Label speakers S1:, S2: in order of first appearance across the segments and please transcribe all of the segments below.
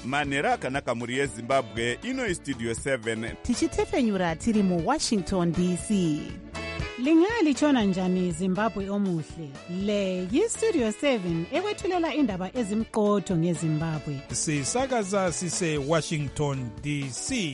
S1: manhero akanaka mhuri yezimbabwe. Ino istudio 7
S2: tichitefenyura tiri muwashington dc.
S3: Lingalitshona njani Zimbabwe omuhle? Le yistudio 7 ekwethulela indaba ezimqotho ngeZimbabwe.
S4: Sisakaza sise Washington DC.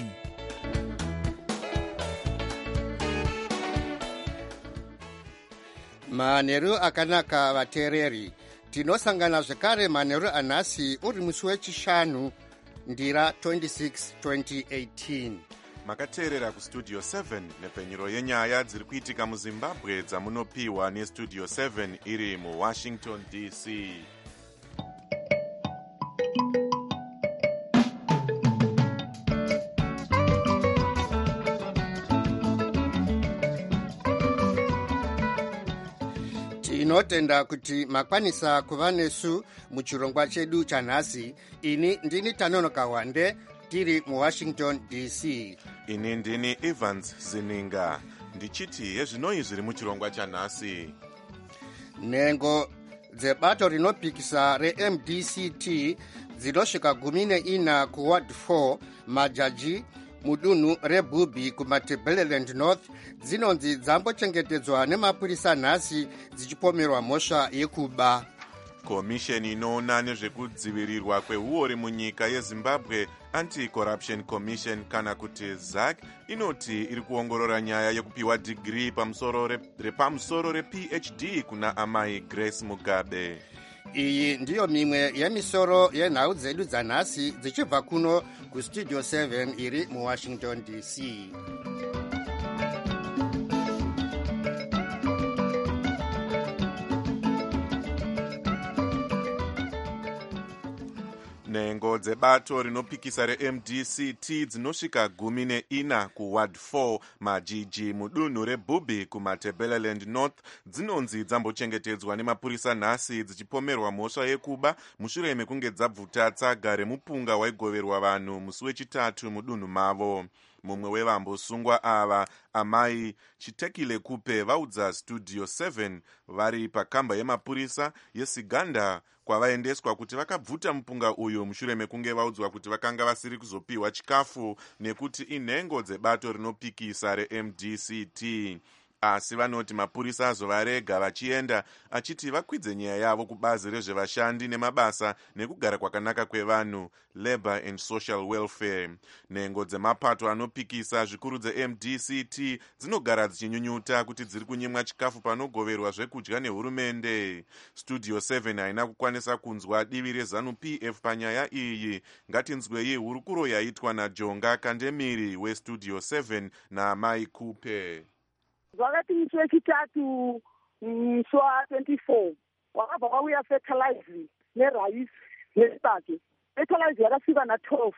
S5: Manheru akanaka vateereri. Tinosangana zvekare manheru anhasi uri musi wechishanu ndira 26 2018.
S6: Makateerera kustudio 7 nepfenyuro yenyaya dziri kuitika muZimbabwe dzamunopiwa nestudio 7 iri muWashington DC.
S5: Tinotenda kuti makwanisa kuva nesu muchirongwa chedu chanhasi. Ini ndini Tanonoka Wande tiri muWashington DC.
S6: Ini ndini Evans Zininga. Ndichiti yezvinoi zviri muchirongwa chanhasi.
S5: Nhengo dzebato rinopikisa reMDCT dzinosvika 14 kuward 4 majaji mudunhu reBubi kumatabeleland North dzinonzi dzambochengetedzwa nemapurisa nhasi dzichipomerwa mhosva yekuba.
S6: Komisheni inoona nezvekudzivirirwa kweuori munyika yeZimbabwe, Anti-Corruption Commission kana kuti ZAC, inoti iri kuongorora nyaya yekupiwa dhigiri repamusoro rePhD kuna amai Grace Mugabe.
S5: Iyi ndiyo mimwe yemisoro yenhau dzedu dzanhasi dzichibva kuno kustudio 7 iri muWashington DC.
S6: Nhengo dzebato rinopikisa reMDCT dzinosvika 14 kuward 4 majiji mudunhu reBubi kumatabeleland North dzinonzi dzambochengetedzwa nemapurisa nhasi dzichipomerwa mhosva yekuba mushure mekunge dzabvuta tsaga remupunga waigoverwa vanhu musi wechitatu mudunhu mavo. Mumwe wevambosungwa ava, amai Chitekile Kupe, vaudza studio 7 vari pakamba yemapurisa yeSiganda kwavaendeswa kuti vakabvuta mupunga uyu mushure mekunge vaudzwa kuti vakanga vasiri kuzopiwa chikafu nekuti inhengo dzebato rinopikisa reMDCT. Asi vanoti mapurisa azovarega vachienda, achiti vakwidze nyaya yavo kubazi rezvevashandi nemabasa nekugara kwakanaka kwevanhu, Labour and Social Welfare. Nhengo dzemapato anopikisa zvikuru dzeMDCT dzinogara dzichinyunyuta kuti dziri kunyimwa chikafu panogoverwa zvekudya nehurumende. Studio 7 haina kukwanisa kunzwa divi reZANU-PF panyaya iyi. Ngatinzwei hurukuro yaitwa naJonga Kandemiri westudio 7 naamai Kupe.
S7: Vakati musi wechitatu musi wa24 wakabva kwauya fertilizer neraisi nesake. Fertilizer yakasvika na12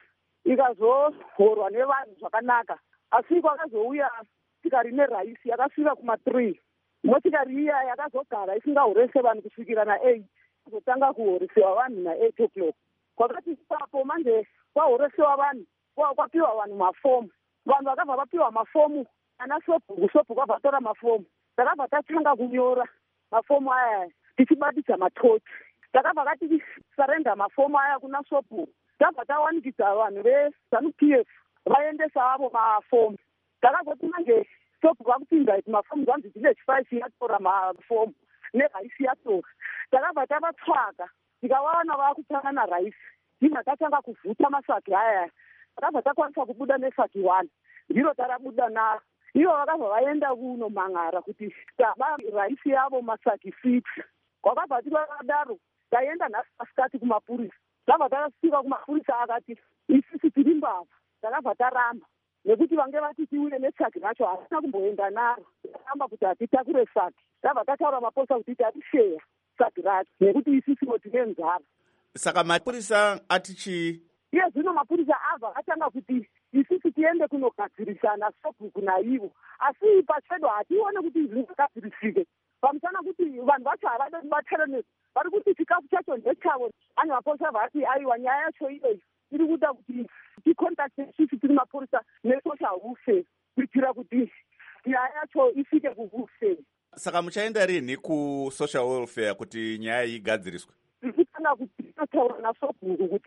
S7: ikazohorwa nevanhu zvakanaka, asi kwakazouya motikari neraisi yakasvika kuma3. Motikari iya yakazogara isingahorese vanhu kusvikira na8 kuzotanga kuhoresewa vanhu na8 o'clock. Kwakati ipapo manje kwahoresewa vanhu kwapiwa vanhu mafomu. Vanhu vakabva vapiwa mafomu ana sopu kwabva tora mafomu. Takabva tatanga kunyora mafomu aya tichibatidza matochi. Takabva katisarenda mafomu aya kuna sopu. Tabva tawanikidza vanhu veZANU-PF vaendesa avo mafomu. Takazoti manje sopu vakupinza iti mafomu zvanzi village 5 yatora mafomu neraisi yatora. Takabva tavatsvaga tikavaona vakutanga naraisi. Ndibva tatanga kuvhuta masaki aya. Takabva takwanisa kubuda nesaki 1 ndiro tarabuda naro. Ivo vakabva vaenda kunomhan'ara kuti taba raisi yavo masaki 6. Kwakabva tivakadaro taenda nhasi masikati kumapurisa. Tabva tasvika kumapurisa akati isisi tiri mbavha. Takabva taramba nekuti vange vati tiuye nesaki racho hasina kumboenda naro. Taramba kuti hatitakure saki. Tabva tataura maposa kuti tatisheya saki racho nekuti isisiwo tine nzara.
S1: Saka mapurisa atichi
S7: iye zvino mapurisa abva atanga kuti isisi tiende kunogadzirisana sobhuku naivo, asi pachedu hatione kuti zvingagadzirisike. Pamusana kuti vanhu vacho havade kubatsirana, vari kuti chikafu chacho ndechavo. Ani maporisa vati aiwa nyaya yacho iyoyi iri kuda kuti tikontakte sisi tiri mapurisa nesocial welfare kuitira kuti nyaya yacho isvike kuwelfare.
S1: Saka muchaenda rini kusocial welfare kuti nyaya igadziriswe?
S7: Tirikutanga kuti totaura nasobhuku kuti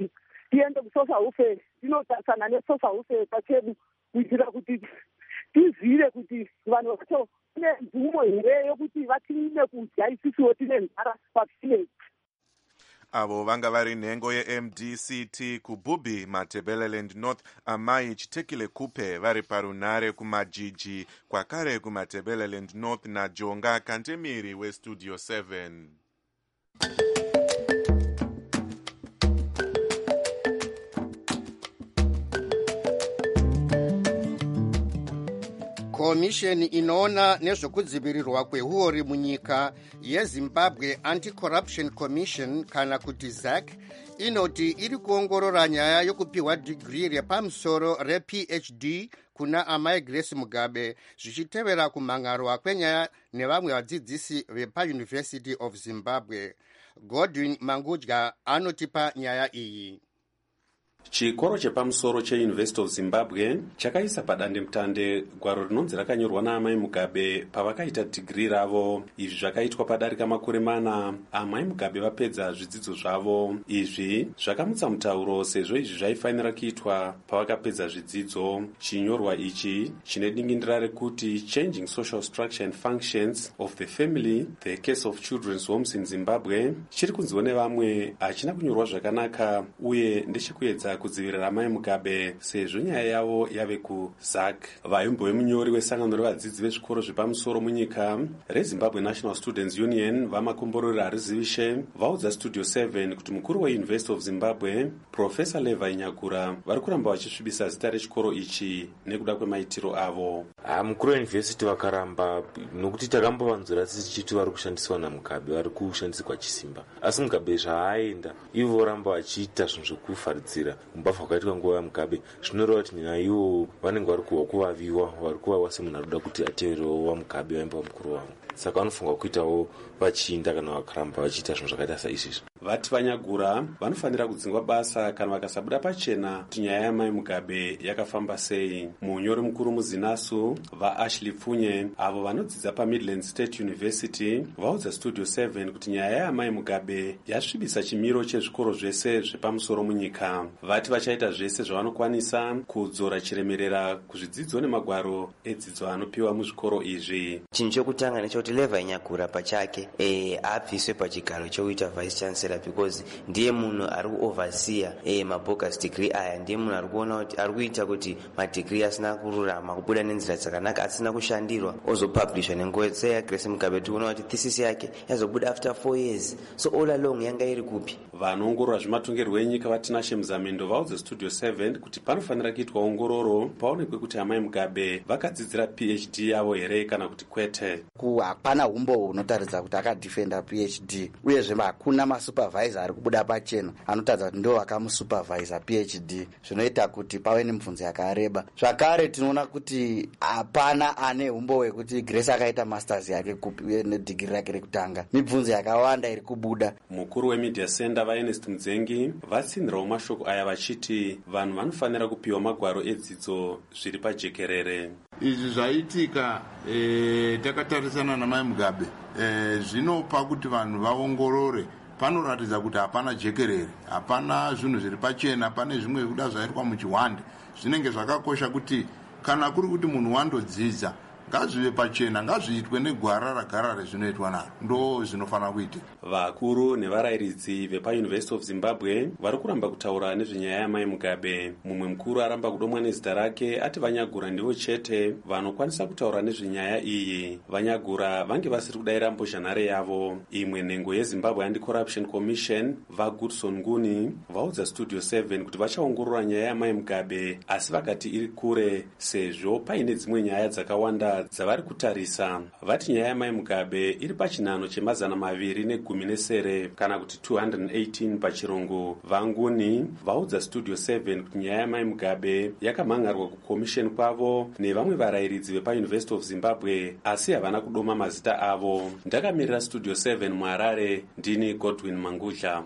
S7: tiende kuSocial Welfare tinotarisana neSocial Welfare pachedu kuitira kuti tizive kuti vanhu vacho kune mvumo here yokuti vatine kudya isisiwo tine nzara pavillage.
S6: avo vanga vari nhengo yeMDCT kuBubi, Matabeleland North, Amai Chitekile Kupe vari parunare kumajiji, kwakare kuMatabeleland North naJonga Kantemiri weStudio 7.
S5: komisheni inoona nezvekudzivirirwa kwehuori munyika yeZimbabwe Anti-Corruption Commission kana kuti ZAC inoti iri kuongorora nyaya yokupiwa dhigiri repamusoro rePhD kuna Amai Grace Mugabe zvichitevera kumhangarwa kwenyaya nevamwe vadzidzisi vepaUniversity of Zimbabwe. Godwin Mangudya anotipa nyaya iyi.
S8: Chikoro chepamusoro cheUniversity of Zimbabwe chakaisa padandemutande gwaro rinonzi rakanyorwa naAmai Mugabe pavakaita dhigiri ravo. Izvi zvakaitwa padarika makore mana Amai Mugabe vapedza zvidzidzo zvavo. Izvi zvakamutsa mutauro sezvo izvi zvaifanira kuitwa pavakapedza zvidzidzo. Chinyorwa ichi chine dingindira rekuti Changing Social Structure and Functions of the Family, the Case of Children's Homes in Zimbabwe chiri kunziwa nevamwe hachina kunyorwa zvakanaka uye ndechikuedza kudzivirira Amai Mugabe sezvo nyaya yavo yave kuZAC. Vaimbo vemunyori wesangano revadzidzi vezvikoro zvepamusoro munyika reZimbabwe National Students Union vamakomborori harizivishe vaudza Studio 7 kuti mukuru weUniversity of Zimbabwe Professor Levi Nyagura vari kuramba vachisvibisa zita rechikoro ichi nekuda kwemaitiro avo.
S9: Mukuru weUniversity vakaramba nokuti takambovanzura tichiti vari kushandiswa naMugabe vari kushandiswa chisimba, asi Mugabe zvaaenda ivo voramba vachiita zvinhu zvekufaridzira kumbavha kwakaitwa nguva yaMugabe. Zvinoreva kuti nyaya ivo vanenge vari kuvaviwa, vari kuvawa semunhu ari kuda kuti ateverewo waMugabe vaimba mukuru wavo, saka vanofunga kuitawo vachiinda kana vakaramba vachiita zvinhu zvakaita saizvizvi.
S8: Vati Vanyagura vanofanira kudzingwa basa kana vakasabuda pachena kuti nyaya yaMai Mugabe yakafamba sei. Munyori mukuru muzinasu vaAshley Pfunye avo vanodzidza paMidland State University vaudza Studio 7 kuti nyaya yaMai Mugabe yasvibisa chimiro chezvikoro zvese zvepamusoro munyika. Vati vachaita zvese zvavanokwanisa kudzora chiremerera kuzvidzidzo nemagwaro edzidzo anopiwa muzvikoro izvi.
S10: Chinhu chokutanga nechekuti Levi Nyagura pachake abviswe pachigaro chokuita vice chancellor because ndiye munhu ari kuoverseer mabogus degree aya, ndiye munhu ari kuona kuti ari kuita kuti madegree asina kururama kubuda nenzira dzakanaka asina kushandirwa ozopublishwa nenguva yaGrace Mugabe. Tinoona kuti thesis yake yazobuda after 4 years, so all along yanga iri kupi.
S8: Vanoongorora zvematongerwo enyika vaTinashe Muzamendo vaudza Studio 7 kuti panofanira kuitwa ongororo paonekwe kuti Amai Mugabe vakadzidzira PhD yavo here kana kuti kwete.
S11: Hapana umbo hunotaridza kuti akadefenda PhD, uyezve hakuna masupervisor ari kubuda pachena anotaridza kuti ndo vakamusupervisor PhD, zvinoita kuti pave nemibvunzo yakareba. Zvakare tinoona kuti hapana ane umbo hwekuti Grace akaita masters yake kupi uye nedhigiri rake rekutanga. Mibvunzo yakawanda iri kubuda.
S8: Mukuru weMedia Center vaErnest Mudzengi vatsinhirawo mashoko aya vachiti vanhu vanofanira kupiwa magwaro edzidzo zviri pajekerere.
S12: Izvi zvaitika takatarisana naMai Mugabe zvinopa kuti vanhu vaongorore. Panoratidza kuti hapana jekerere, hapana zvinhu zviri pachena, pane zvimwe kuda zvaitwa muchihwande. Zvinenge zvakakosha kuti kana kuri kuti munhu wandodzidza ngazvive pachena, ngazviitwe negwara ragara rezvinoitwa naro, ndo zvinofanira kuitika.
S8: Vakuru nevarairidzi vepaUniversity of Zimbabwe vari kuramba kutaura nezvenyaya yaMai Mugabe. Mumwe mukuru aramba kudomwa nezita rake ati Vanyagura ndivo chete vanokwanisa kutaura nezvenyaya iyi. Vanyagura vange vasiri kudayira mbozhanhare yavo. Imwe nhengo yeZimbabwe Anti-Corruption Commission vaGoodson Nguni vaudza Studio 7 kuti vachaongorora nyaya yaMai Mugabe, asi vakati iri kure sezvo paine dzimwe nyaya dzakawanda dzavari kutarisa. Vati nyaya yaMai Mugabe iri pachinhano che217 kana kuti 218 pachirungu. Vanguni vaudza Studio 7 kuti nyaya yaMai Mugabe yakamhangarwa kukomisheni kwavo nevamwe varairidzi vepaUniversity of Zimbabwe, asi havana kudoma mazita avo. Ndakamirira Studio 7 muHarare, ndini Godwin Mangudya.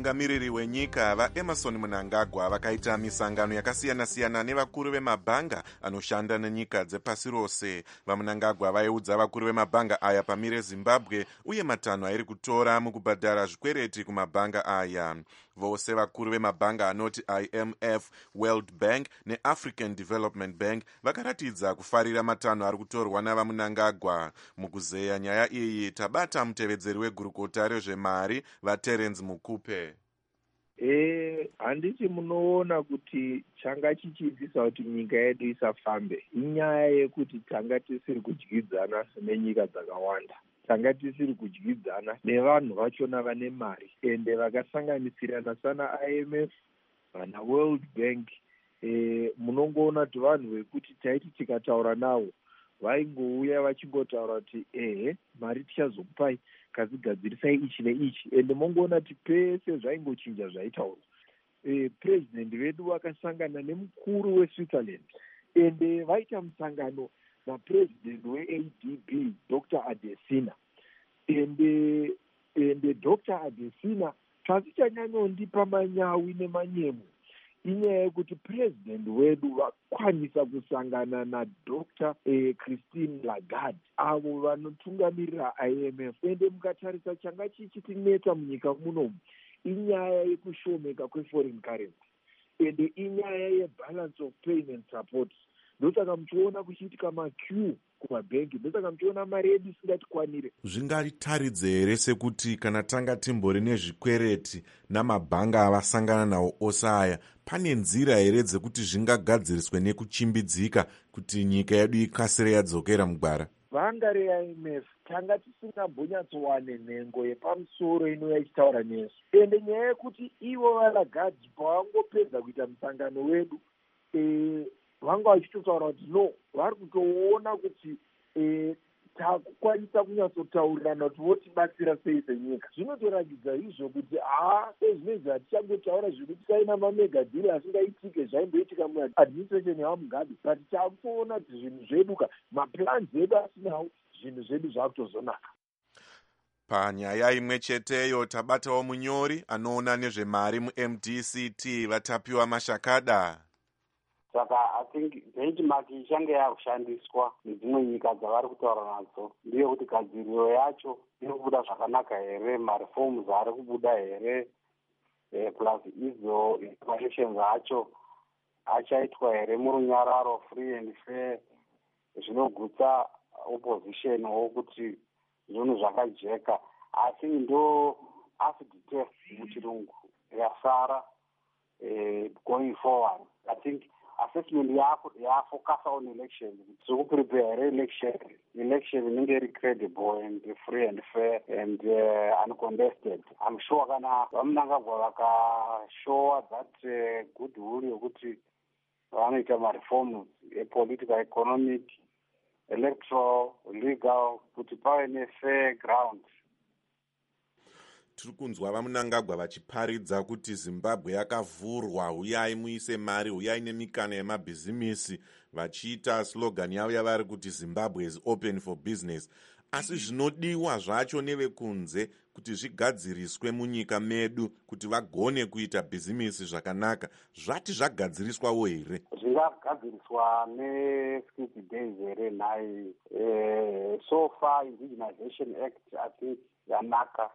S6: vatungamiriri wenyika vaEmerson Mnangagwa vakaita misangano yakasiyana-siyana nevakuru vemabhanga anoshanda nenyika dzepasi rose. VaMnangagwa vaiudza vakuru vemabhanga aya pamire Zimbabwe uye matanho airi kutora mukubhadhara zvikwereti kumabhanga aya. Vose vakuru vemabhanga anoti IMF, World Bank neAfrican Development Bank vakaratidza kufarira matanho ari kutorwa navaMnangagwa. Mukuzeya nyaya iyi tabata mutevedzeri wegurukota rezvemari vaTerence Mukupe.
S13: Handiti munoona kuti changa chichiitisa kuti nyika yedu isafambe inyaya yekuti tanga tisiri kudyidzana nenyika dzakawanda. Tanga tisiri kudyidzana nevanhu vachona vane mari ende vakasanganisirana sana IMF vana World Bank. Munongoona kuti vanhu vekuti taiti tikataura navo vaingouya vachingotaura kuti mari tichazokupai kazigadzirisai ichi neichi, ende mongoona kuti pese zvaingochinja zvaitaurwa. President vedu vakasangana nemukuru weSwitzerland ende vaita musangano napresident weADB Dr. Adesina ende Dr. Adesina zvasichanyanyondipa manyawi nemanyemo inyaya yekuti president wedu vakwanisa kusangana naDr. Christine Lagarde avo vanotungamirira IMF. Ende mukatarisa changa chichitineta munyika munomu inyaya yekushomeka kweforeign currency ende inyaya yebalance of payment support. Ndosaka muchiona kuchiitika maqueue kumabhengi, ndosaka muchiona mari yedu isingatikwanire.
S6: Zvingataridze here sekuti kana tanga timbori nezvikwereti namabhanga avasangana nawo ose aya, pane nzira here dzekuti zvingagadziriswe nekuchimbidzika kuti nyika yedu ikasire yadzokera mugwara?
S13: Bhanga reIMF tanga tisingambonyatsowane nhengo yepamusoro inouya ichitaura nesu, ende nyaya yekuti ivo valagadzi pavangopedza kuita musangano wedu vanga vachitotaura kuti no, vari kutoona kuti takukwanisa kunyatsotaurana kuti votibatsira sei senyika. Zvinotoratidza izvo kuti sezvinezvi hatichangotaura zvekuti saina mamegadhiri asingaitike zvaimboitika muadministration yavaMugabe, but takutoona kuti zvinhu zveduka maplans edu asinawo, zvinhu zvedu zvakutozonaka.
S6: Panyaya imwe cheteyo tabatawo munyori anoona nezvemari muMDCT vatapiwa Mashakada.
S14: Saka I think benchmark ichange yakushandiswa nedzimwe nyika dzavari kutaura nadzo ndiyo kuti gadziriro yacho iri kubuda zvakanaka here, mareforms ari kubuda here, plus idzo implementations acho achaitwa here murunyararo, free and fair, zvinogutsa opposition wokuti zvinhu zvakajeka. Asi ndo acid test muchirungu yasara going forward. I think assessment focus on elections. So we prepare election inenge iri credible and free and fair and uncontested. I'm sure kana vaMnangagwa vakashowa that goodwill yokuti vanoita mareforms political, economic, electoral, legal, kuti pave ne-fair ground.
S6: Tiri kunzwa vaMnangagwa vachiparidza kuti Zimbabwe yakavhurwa, uyai muise mari, uyai nemikana yemabhizimisi, vachiita slogan yavo yavari kuti Zimbabwe is open for business. Asi zvinodiwa zvacho nevekunze kuti zvigadziriswe munyika medu kuti vagone kuita bhizimisi zvakanaka, zvati zvagadziriswawo here?
S14: Zvingagadziriswa ne-60 days here nhai. So far Indigenization Act I think yanaka.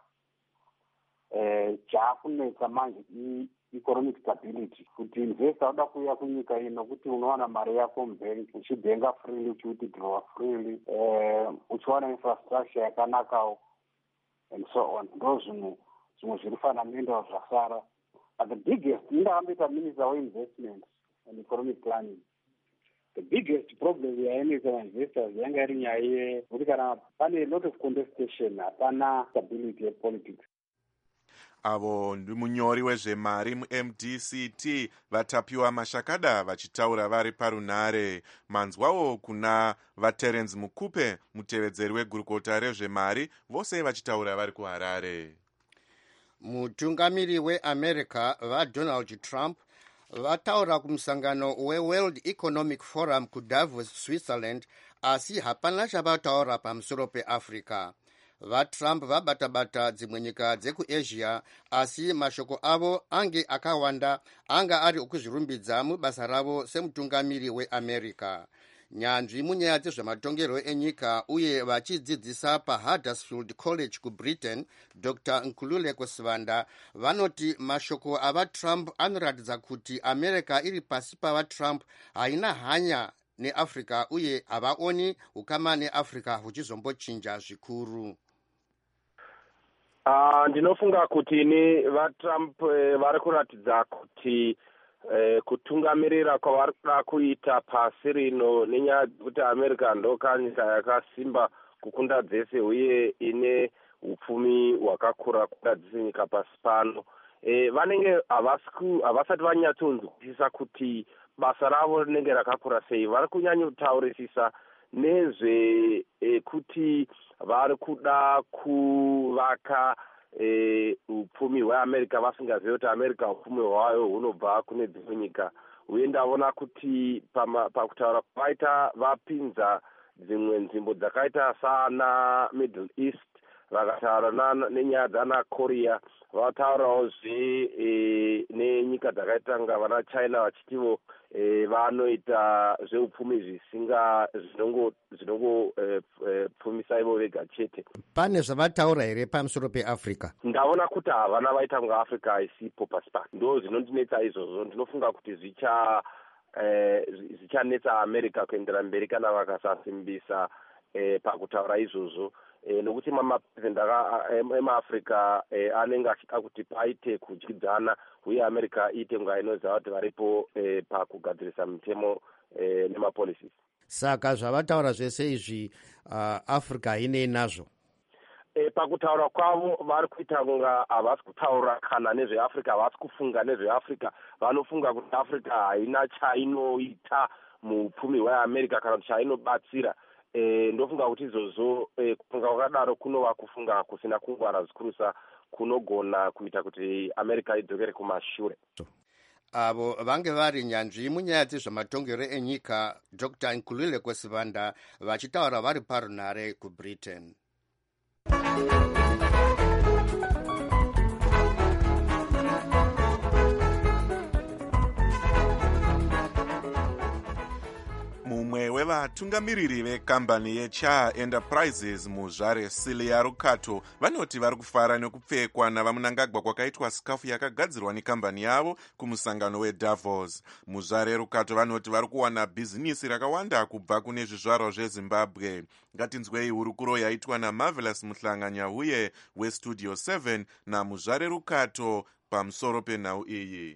S14: Chakunetsa manje economic stability, kuti investor uda kuuya kunyika ino kuti unowana mari yako mubhengi, uchibhenga freely, uchiwithdrawa freely, uchiwana infrastructure yakanakawo and so on. Ndo zvimwe zviri fundamental zvasara. But the biggest, indakamboita minister weinvestment and economic planning, the biggest problem yainesa vainvestors yanga iri nyaya yekuti kana pane a lot of contestation hapana stability yepolitics.
S6: Avo ndi munyori wezvemari muMDCT vatapiwa Mashakada vachitaura vari parunare. Manzwawo kuna vaTerence Mukupe, mutevedzeri wegurukota rezvemari, vose vachitaura vari kuHarare.
S5: Mutungamiri weAmerica vaDonald Trump vataura kumusangano weWorld Economic Forum kuDavos, Switzerland, asi hapana chavataura pamusoro peAfrica. vatrump vabata-bata dzimwe nyika dzekuasia, asi mashoko avo ange akawanda anga ari okuzvirumbidza mubasa ravo semutungamiri weamerica. Nyanzvi munyaya dzezvematongerwo enyika uye vachidzidzisa paHuddersfield College kuBritain, Dr. Nkululeko Sivanda vanoti mashoko avatrump anoratidza kuti America iri pasi pavatrump haina hanya neAfrica uye havaoni ukama neAfrica huchizombochinja zvikuru.
S15: Ndinofunga kuti ni vatrump vari kuratidza kuti kutungamirira kwavari kuda kuita pasi rino nenyaya dzekuti America ndokanyika yakasimba kukunda dzese uye ine upfumi hwakakura kukunda dzese nyika pasi pano. Vanenge havasati vanyatsonzwisisa kuti basa ravo rinenge rakakura sei. Vari kunyanyotaurisisa nezve kuti vari kuda kuvaka upfumi hweAmerica vasingazivi kuti America upfumi hwayo hunobva kune dzimwe nyika. Uye ndavona kuti pakutaura kwavaita vapinza dzimwe nzvimbo dzakaita sana Middle East, vakataura nenyaya dzana Korea, vataurawo nenyika dzakaita nga vana China vachitivo vanoita zveupfumi zvinongopfumisa ivo vega chete.
S5: Pane zvavataura here pamusoro peAfrica?
S15: Ndavona kuti havana vaita kunga Africa isipo pasi pano. Ndo zvinondinetsa izvozvo. Ndinofunga kuti zvichanetsa America kuendera mberi kana vakasasimbisa pakutaura izvozvo. Nokuti mamapresident emaAfrica anenge achida kuti paite kudyidzana uye America iite kunga inoziva kuti varipo pakugadzirisa mitemo nemapolicies.
S5: Saka zvavataura zvese izvi Africa hainei nazvo.
S15: Pakutaura kwavo vari kuita kunga havasi kutaura kana nezveAfrica, havasi kufunga nezveAfrica. Vanofunga kuti Africa haina chainoita muupfumi hweAmerica kana kuti chainobatsira. Ndofunga kuti izvozvo kufunga kwakadaro kunova kufunga kusina kungwara zvikurusa kunogona kuita kuti America idzokere kumashure.
S5: Avo vange vari nyanzvi munyaya dzezvematongero enyika, Dr. Nkululeko Sivanda vachitaura vari parunare kuBritain.
S6: Mumwe wevatungamiriri vekambani yeCha Enterprises muzvare Silia Rukato vanoti vari kufara nekupfekwa navamunangagwa kwakaitwa sikafu yakagadzirwa nekambani yavo kumusangano weDavos. Muzvare Rukato vanoti vari kuwana bhizinisi rakawanda kubva kune zvizvarwa zveZimbabwe. Ngatinzwei hurukuro yaitwa naMarvelous Muhlanganya uye weStudio 7 namuzvare Rukato pamusoro penhau iyi.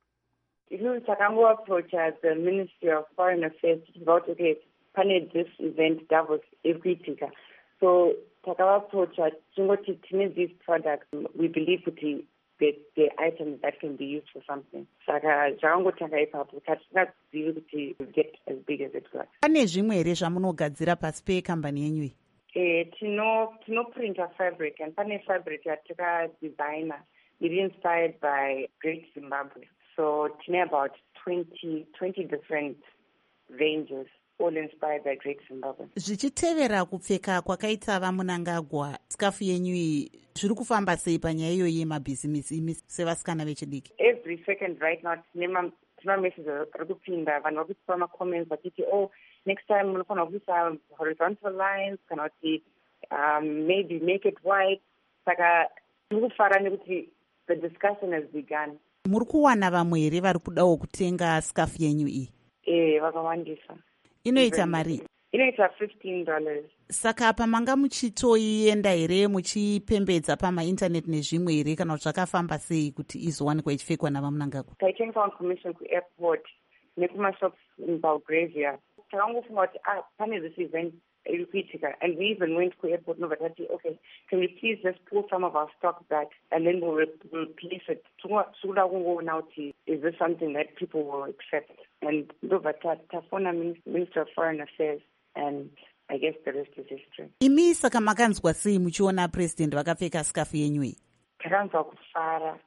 S16: Takangoapproacha the Ministry of Foreign Affairs about pane this event Davos ikuitika. So takavaapproacha tingoti tine these products, we believe kuti the items that can be used for something. Saka zvakangotanga ipapo tatingazivi kuti get as big as it got.
S2: Pane zvimwe here zvamunogadzira pasi pekambani yenyu iyi?
S16: Tinoprinta fabric, and pane fabric yatakadesignera iri inspired by Great Zimbabwe. So tine about 20 different ranges, all inspired by Great Zimbabwe.
S2: Zvichitevera kupfeka kwakaita vamunangagwa, sikafu yenyu iyi zviri kufamba sei panyaya iyoyi yemabhizimisi imi sevasikana vechidiki?
S16: Every second right now tine messages ari kupinda, vanhu vari kupa macomments vachiti next time munofanira kuisa horizontal lines kana kuti maybe make it white. Saka tiri kufara nekuti the discussion has begun.
S2: Muri kuwana vamwe here vari kudawo kutenga sikafu yenyu iyi?
S16: Vakawandisa.
S2: Inoita mari?
S16: Inoita $15.
S2: Saka apa manga muchitoienda here muchipembedza pamaintanet nezvimwe here kana kuti zvakafamba sei kuti izowanikwa ichipfekwa navamunangagwa?
S16: Taitenga on commission kuairport nekumashops in Belgravia. Takangofunga kuti pane this event irikuitika, and we even went to airport novatati, okay, can we please just pull some of our stock back and then we'll replace it. Suda kungoona kuti is this something that people will accept? And tafona Minister of Foreign Affairs, and I guess the rest is history.
S2: Imi saka makanzwa sei muchiona president vakapfeka sikafu yenyu iyi?
S16: Takanzwa kufara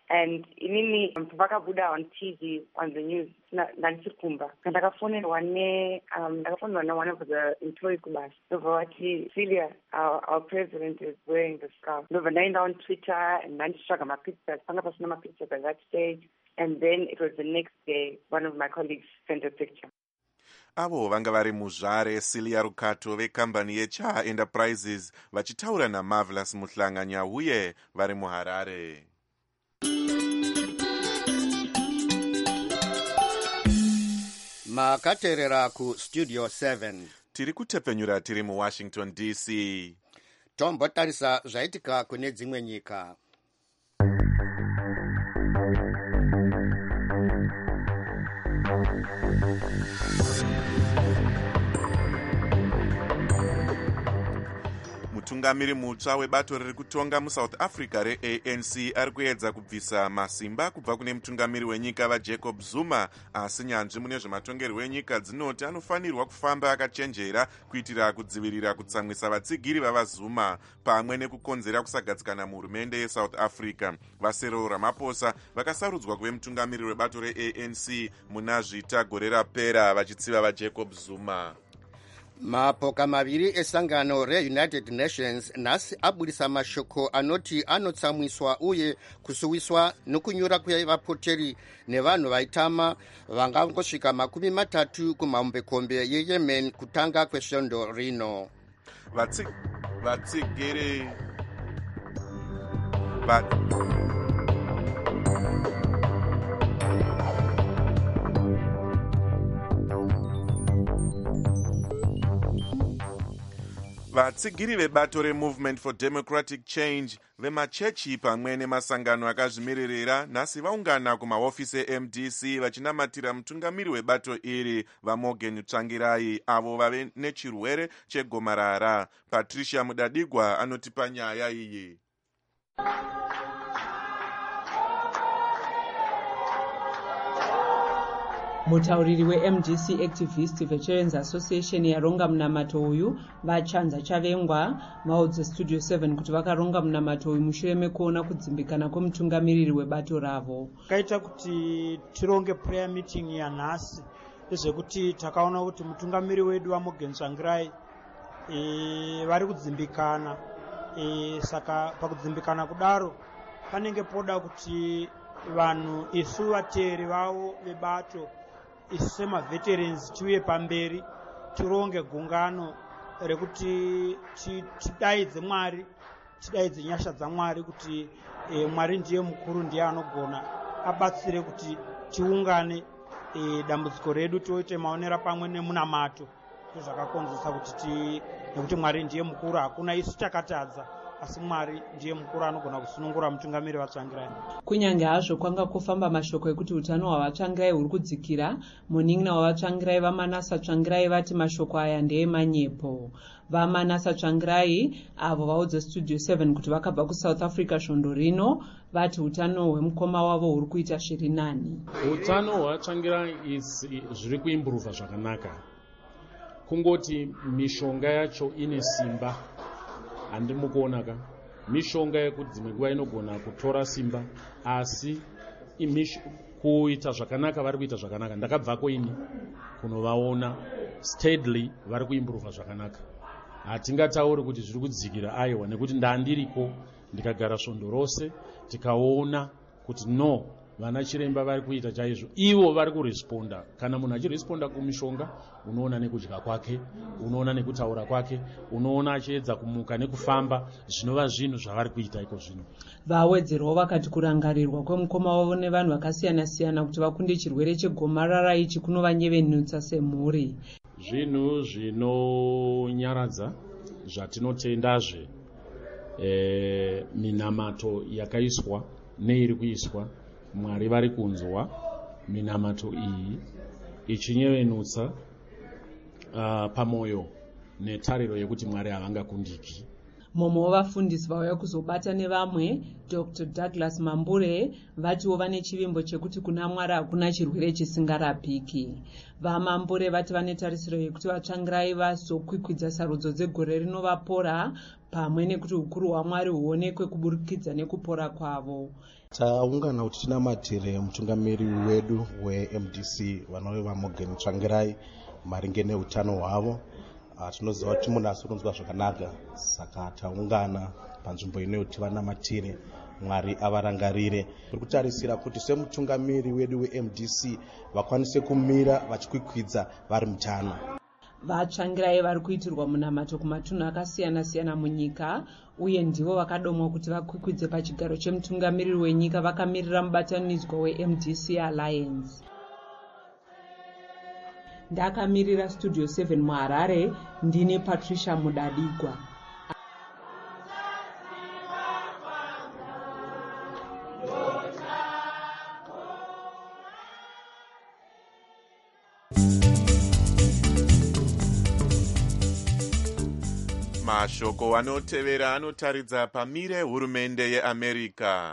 S16: and inini vakabuda on TV on the news ndandisikumba ndakafonelwa na one of the employees kubasa ndobva vati Celia, our president is wearing the scarf. Ndobva ndaenda on Twitter and ndanditsvaga mapictures, panga pasina mapictures at that stage, and then it was the next day one of my colleagues sent a picture.
S6: Avo vanga vari muzvare Celia Rukato vekambani yeCha Enterprises vachitaura naMarvelous Muhlanganya uye vari muHarare.
S5: Makaterera ku Studio 7.
S6: Tiri kutepenyura tiri muWashington DC.
S5: Tombotarisa zvaitika kune dzimwe nyika.
S6: Mutungamiri mutsva webato riri kutonga muSouth Africa reANC ari kuedza kubvisa masimba kubva kune mutungamiri wenyika vaJacob Zuma, asi nyanzvi mune zvematongerwo enyika dzinoti anofanirwa kufamba akachenjera kuitira kudzivirira kutsamwisa vatsigiri vavaZuma pamwe nekukonzera kusagadzikana muhurumende yeSouth Africa. Vaserero Ramaphosa vakasarudzwa kuve mutungamiri webato reANC muna zvita gore rapera vachitsiva vaJacob Zuma.
S5: Mapoka maviri esangano reUnited Nations nhasi abudisa mashoko anoti anotsamwiswa uye kusuwiswa nokunyura kwevapoteri nevanhu vaitama vangangosvika 30 kumahombekombe yeYemen kutanga kwesvondo rino.
S6: Vatsigiri vatsigiri vebato reMovement for Democratic Change vemachechi pamwe nemasangano akazvimiririra nhasi vaungana kumahofisi eMDC vachinamatira mutungamiri webato iri vaMorgan Tsvangirai avo vave nechirwere chegomarara. Patricia Mudadigwa anotipa nyaya iyi.
S17: Mutauriri weMDC Activist Veterans Association yaronga munamato uyu vachanza chavengwa maudze Studio 7 kuti vakaronga munamato uyu mushure mekuona kudzimbikana kwemutungamiriri webato ravo.
S18: Kaita kuti tironge prayer meeting yanhasi ndezvekuti takaona kuti mutungamiri wedu vaMorgan Tsvangirai vari kudzimbikana, saka pakudzimbikana kudaro panenge poda kuti vanhu isu vateeri vavo vebato isu semaveterans tiuye pamberi tironge gungano rekuti tidaidze Mwari, tidaidze nyasha dzaMwari kuti Mwari ndiye mukuru, ndiye anogona abatsire kuti tiungane dambudziko redu toite maonera pamwe nemunamato. Zvakakonzesa kuti nekuti Mwari ndiye mukuru, hakuna isu takatadza, asi Mwari ndiye mukuru anogona kusunungura mutungamiri vaTsvangirai.
S17: Kunyange hazvo kwanga kufamba mashoko ekuti utano hwavaTsvangirai huri kudzikira, munin'ina wavaTsvangirai vaManasa Tsvangirai vati mashoko aya ndeemanyepo. VaManasa Tsvangirai avo vaudze Studio 7 kuti vakabva kuSouth Africa svondo rino vati utano hwemukoma wavo huri kuita zviri nani.
S19: Utano hwaTsvangirai zviri kuimburuva zvakanaka. Kungoti mishonga yacho ine simba, handimukuonaka mishonga yekuti dzimwe nguva inogona kutora simba, asi kuita zvakanaka vari kuita zvakanaka. Ndakabvako ini kunovaona steadily vari kuimburuva zvakanaka. Hatingatauri kuti zviri kudzikira aiwa, nekuti ndandiriko ndikagara svondo rose tikaona kuti no, vana chiremba vari kuita chaizvo, ivo vari kuresponda. Kana munhu achiresponda kumishonga, unoona nekudya kwake, unoona nekutaura kwake, unoona achiedza kumuka nekufamba, zvinova zvinhu zvavari kuita iko zvino.
S17: Vawedzerwawo vakati kurangarirwa kwemukoma wavo nevanhu vakasiyana-siyana kuti vakunde chirwere chegomarara ichi kunovanyevenutsa semhuri.
S19: Zvinhu zvinonyaradza zvatinotendazve minamato yakaiswa neiri kuiswa. Mwari vari kunzwa minamato iyi ichinyevenutsa pamoyo netariro yekuti Mwari havangakundiki.
S17: mumwe wevafundisi vauya kuzobata nevamwe Dr. Douglas Mambure vatiwo vane chivimbo chekuti kuna Mwari hakuna chirwere chisingarapiki. VaMambure vati vane tarisiro yekuti vatsvangirai vazokwikwidza sarudzo dzegore rinovapora pamwe nekuti ukuru hwaMwari huonekwe kuburikidza nekupora kwavo.
S20: Taungana kuti tinamatire mutungamiri wedu weMDC vanoreva Morgan Tsvangirai maringe neutano hwavo. Tinoziva kuti munhu asikunzwa zvakanaka, saka taungana panzvimbo ino kuti vanamatire, Mwari avarangarire. Tiri kutarisira kuti semutungamiri wedu weMDC vakwanise kumira vachikwikwidza vari mutano.
S17: Vatsvangirai vari kuitirwa munamato kumatunhu akasiyana-siyana munyika, uye ndivo vakadomwa kuti vakwikwidze pachigaro chemutungamiriri wenyika vakamirira mubatanidzwa weMDC Alliance. Ndakamirira Studio 7 muHarare, ndine Patricia Mudadigwa.
S6: Mashoko anotevera anotaridza pamire hurumende yeAmerica.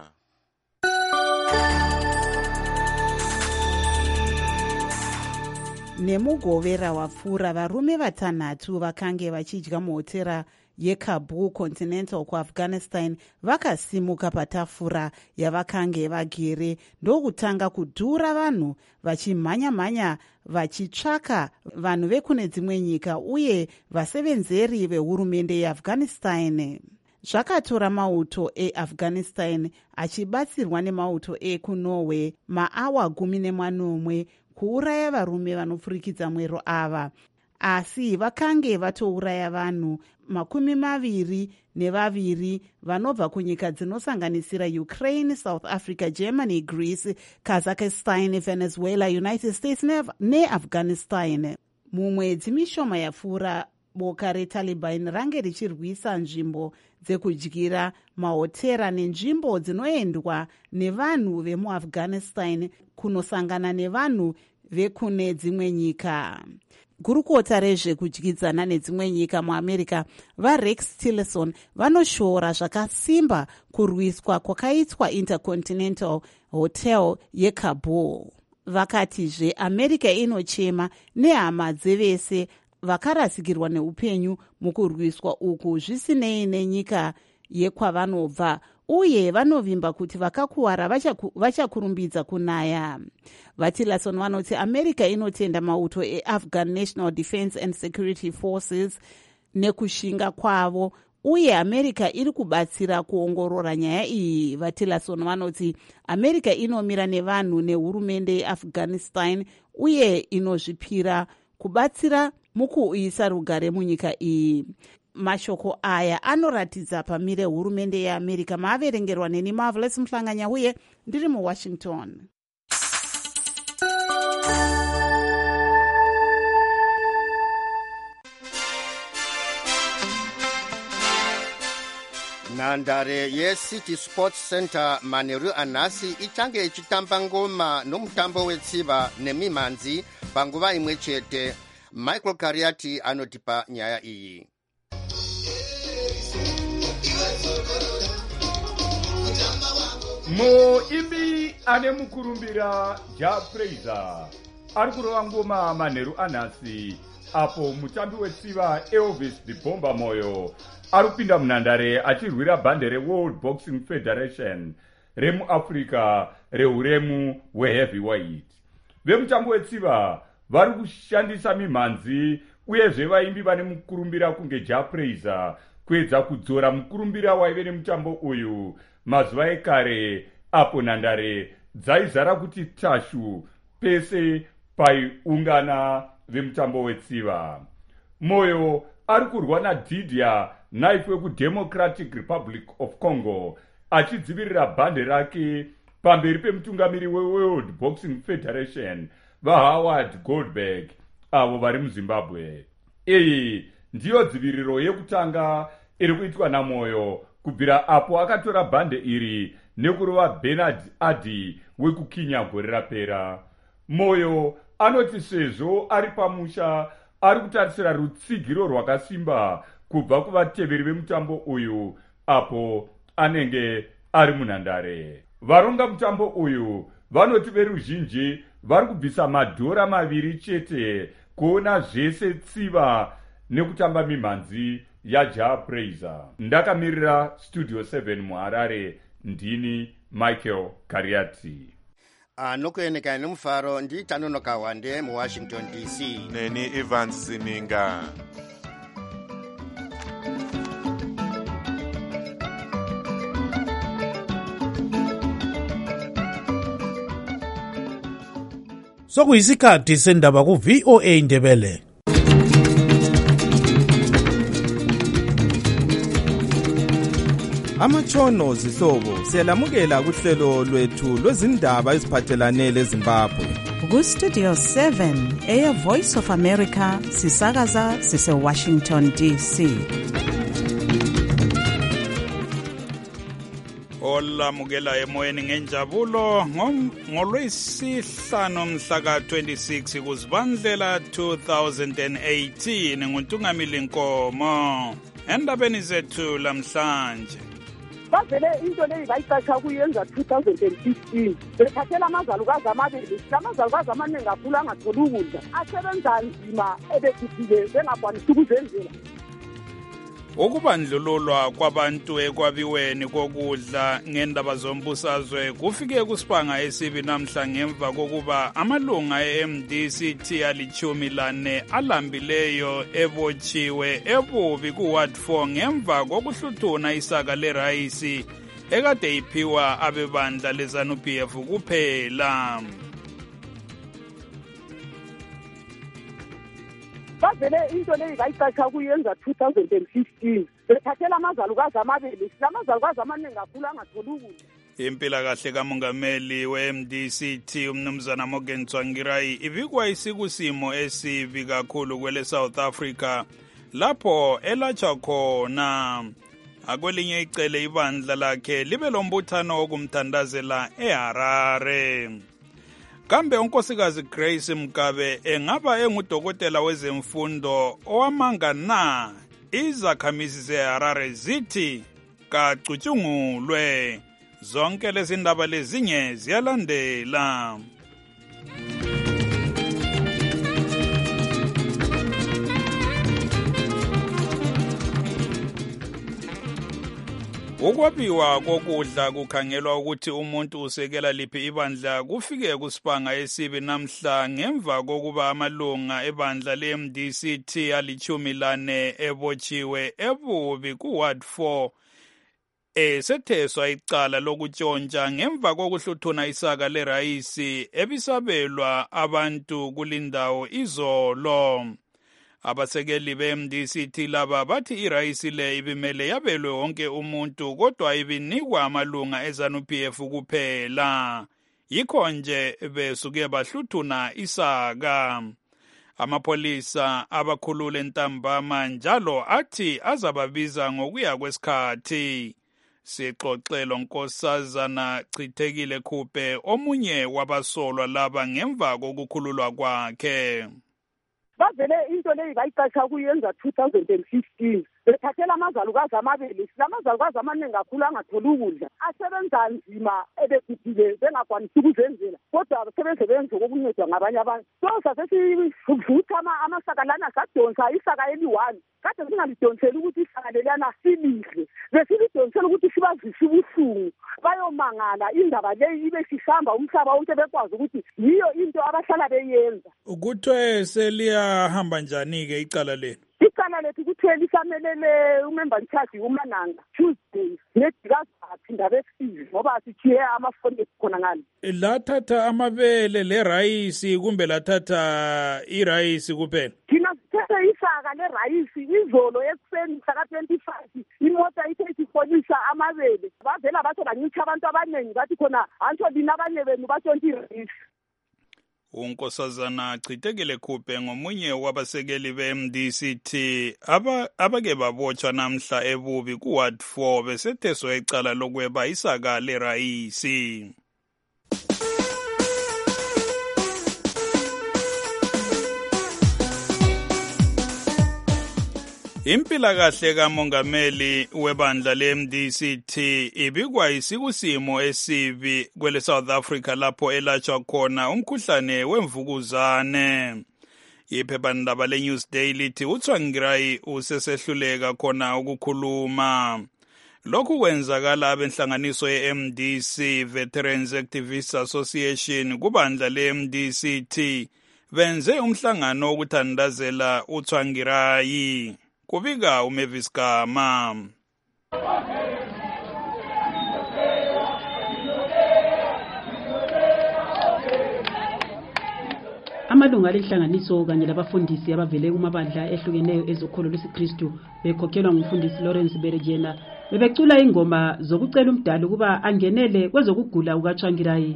S2: Nemugovera wapfuura varume vatanhatu vakange vachidya muhotera yeKabul Continental kuAfghanistan vakasimuka patafura yavakange vagere ndokutanga kudhura vanhu vachimhanya-mhanya vachitsvaka vanhu vekune dzimwe nyika uye vasevenzeri vehurumende yeAfghanistan. Zvakatora mauto eAfghanistan achibatsirwa nemauto ekuNorway maawa 11 kuuraya varume vanopfurikidza mwero ava, asi vakange vatouraya vanhu 22 vanobva kunyika dzinosanganisira Ukraine, South Africa, Germany, Greece, Kazakhstan, Venezuela, United States neAfghanistan. Mumwedzi mishoma yapfuura, boka reTaliban range richirwisa nzvimbo dzekudyira, mahotera nenzvimbo dzinoendwa nevanhu vemuAfghanistan kunosangana nevanhu vekune dzimwe nyika. Gurukota rezvekudyidzana nedzimwe nyika muAmerica vaRex Tillerson vanoshora zvakasimba kurwiswa kwakaitwa Intercontinental Hotel yeKabul. Vakatizve America inochema nehama dzevese vakarasikirwa neupenyu mukurwiswa uku zvisinei nenyika yekwavanobva, uye vanovimba kuti vakakuwara vachakurumbidza kunaya. VaTillerson vanoti America inotenda mauto eAfghan National Defense and Security Forces nekushinga kwavo, uye America iri kubatsira kuongorora nyaya iyi. VaTillerson vanoti America inomira nevanhu nehurumende yeAfghanistan uye inozvipira kubatsira mukuisa rugare munyika iyi. Mashoko aya anoratidza pamire hurumende yeAmerica. Maaverengerwa neni Marvelous Mhlanganya uye ndiri muWashington.
S5: Nhandare yeCity Sports Center manheru anhasi ichange ichitamba ngoma nomutambo wetsiva nemimhanzi panguva imwe chete. Michael Kariati anotipa nyaya iyi.
S21: Muimbi ane mukurumbira Japraiser ari kurova ngoma manheru anhasi, apo mutambi wetsiva Elvis the Bomber Moyo ari kupinda munhandare achirwira bhande reWorld Boxing Federation remuAfrica reuremu hweheavyweight. Vemutambo wetsiva vari kushandisa mimhanzi uyezve vaimbi vane mukurumbira kunge Japraiser kuedza kudzora mukurumbira waive nemutambo uyu mazuva ekare, apo nhandare dzaizara kuti tashu pese paiungana vemutambo wetsiva. Moyo ari kurwa naDidier Knife wekuDemocratic Republic of Congo achidzivirira bhande rake pamberi pemutungamiri weWorld Boxing Federation vaHoward Goldberg avo vari muZimbabwe. Iyi ndiyo dziviriro yekutanga iri kuitwa naMoyo kubvira apo akatora bhande iri nekurova Bernard Adi wekukenya gore rapera. Moyo anoti sezvo ari pamusha ari kutarisira rutsigiro rwakasimba kubva kuvateveri vemutambo uyu apo anenge ari munhandare. Varonga mutambo uyu vanoti veruzhinji vari kubvisa madhora 2 chete kuona zvese tsiva nekutamba mimhanzi yaJapraiser. Ndakamirira Studio 7 muHarare, ndini Michael Kariati.
S5: Anokueneka nemufaro nditanonoka wande muWashington DC.
S6: Neni Evans Zininga.
S4: Sokuyisikhathi sendaba ku VOA Ndebele.
S3: Amatshono zihlobo siyalamukela kuhlelo lwethu lwezindaba eziphathelane leZimbabwe.
S22: Ku Studio 7 Air Voice of America sisakaza sise Washington DC.
S4: Olamukela emoyeni ngenjabulo ngolwesihlanu mhla ka-26 kuZibandlela 2018 nguNtungamili Nkomo. Endabeni zethu lamhlanje.
S7: Bavele into leyi bayiqasha kuyenza 2015 bethathela amazalukazi amabili lamazalukazi amaningi kakhulu angatholi ukudla asebenza nzima ebekhuphile bengakwanisi ukuzenzela.
S4: Ukubandlululwa kwabantu ekwabiweni kokudla ngendaba zombusazwe kufike kusibanga esibi namhla ngemva kokuba amalunga eMDCT ali-14 alambileyo ebotshiwe ebubi kuWard 4 ngemva kokuhluthuna isaka lerayisi ekade iphiwa abebandla leZANU-PF kuphela.
S7: Bavele into leyi bayiqasha kuyenza 2015 bethathela amazalukazi amabili lamazalukazi amaningi kakhulu angatholi ukudla.
S4: Impilakahle kamongameli we-MDCT umnumzana Morgan Tsvangirai ivikwa isikusimo esibi kakhulu kwele South Africa lapho elatshwa khona. Akwelinye icele ibandla lakhe libe lombuthano wokumthandazela eHarare. Kambe unkosikazi Grace Mugabe engaba engudokotela wezemfundo owamanga na? Izakhamizi zeHarare zithi kacutshungulwe. Zonke lezi ndaba lezinye ziyalandela. Ukwabiwa kokudla kukhangelwa ukuthi umuntu usekela liphi ibandla kufike kusibanga esibi namhla ngemva kokuba amalunga ebandla leMDCT ali-14 ebotshiwe ebubi kuWard 4 esetheswa icala lokutshontsha ngemva kokuhluthuna isaka lerayisi ebisabelwa abantu kulindawo izolo. Abasekeli beMDCT laba bathi irayisi le ibimele yabelwe wonke umuntu kodwa ibinikwa amalunga eZANU-PF kuphela. Yikho nje besuke bahluthuna isaka. Amapolisa abakhulule entambama njalo athi azababiza ngokuya kwesikhathi. Sixoxelo Nkosazana Chithekile Khuphe omunye wabasolwa laba ngemva kokukhululwa kwakhe.
S7: Bavele into leyi bayiqasha kuyenza 2015 bethathela amazalukazi amabili lamazalukazi amaningi kakhulu angatholi ukudla asebenza nzima ebekhuphile bengakwanisi ukuzenzela kodwa sebenze kokuncedwa ngabanye abantu. So sasesivutha amasaka lana sadonsa isaka eli-1 kade singalidonseli ukuthi isaka lelana silihle besilidonsela ukuthi sibazise ubuhlungu bayomangala indaba leyi ibe sihamba umhlaba wonke bekwazi ukuthi yiyo into abahlala beyenza.
S4: Ukuthe seliyahamba njani-ke icala lenu?
S7: Icala lethu kuthiwe lisamelele umember ncharge uMananga Tuesday nedikazaphinda besizi ngoba sithiye amafoni khona ngani.
S4: Lathatha amabele lerayisi kumbe lathatha irayisi kuphela?
S7: Thina sithethe isaka lerayisi izolo ekuseni saka-25 imota ithe isifonisa amabele bavela batsho banyitsha abantu abaningi bathi khona antsho lina abanye benu batshontsha irayisi.
S4: Unkosazana Chithekile Khuphe ngomunye wabasekeli beMDCT abake babotshwa namhla ebubi kuWard 4 besetheswa icala lokweba isaka lerayisi. Impilakahle kamongameli webandla le-MDCT ibikwa isikusimo esibi kwele South Africa lapho elatshwa khona umkhuhlane wemvukuzane. Iphephandaba le-Newsday lithi uTsvangirai usesehluleka khona ukukhuluma. Lokhu kwenzakala abenhlanganiso ye-MDC Veterans Activists Association kubandla le-MDCT benze umhlangano wokuthandazela uTsvangirai. Kubika uMavis Gama.
S1: Amalunga alenhlanganiso kanye labafundisi abavele kumabandla ehlukeneyo ezokholo lwesiKristu bekhokhelwa ngumfundisi Lawrence Berejena bebecula ingoma zokucela umdali ukuba angenele kwezokugula kukaTsvangirai.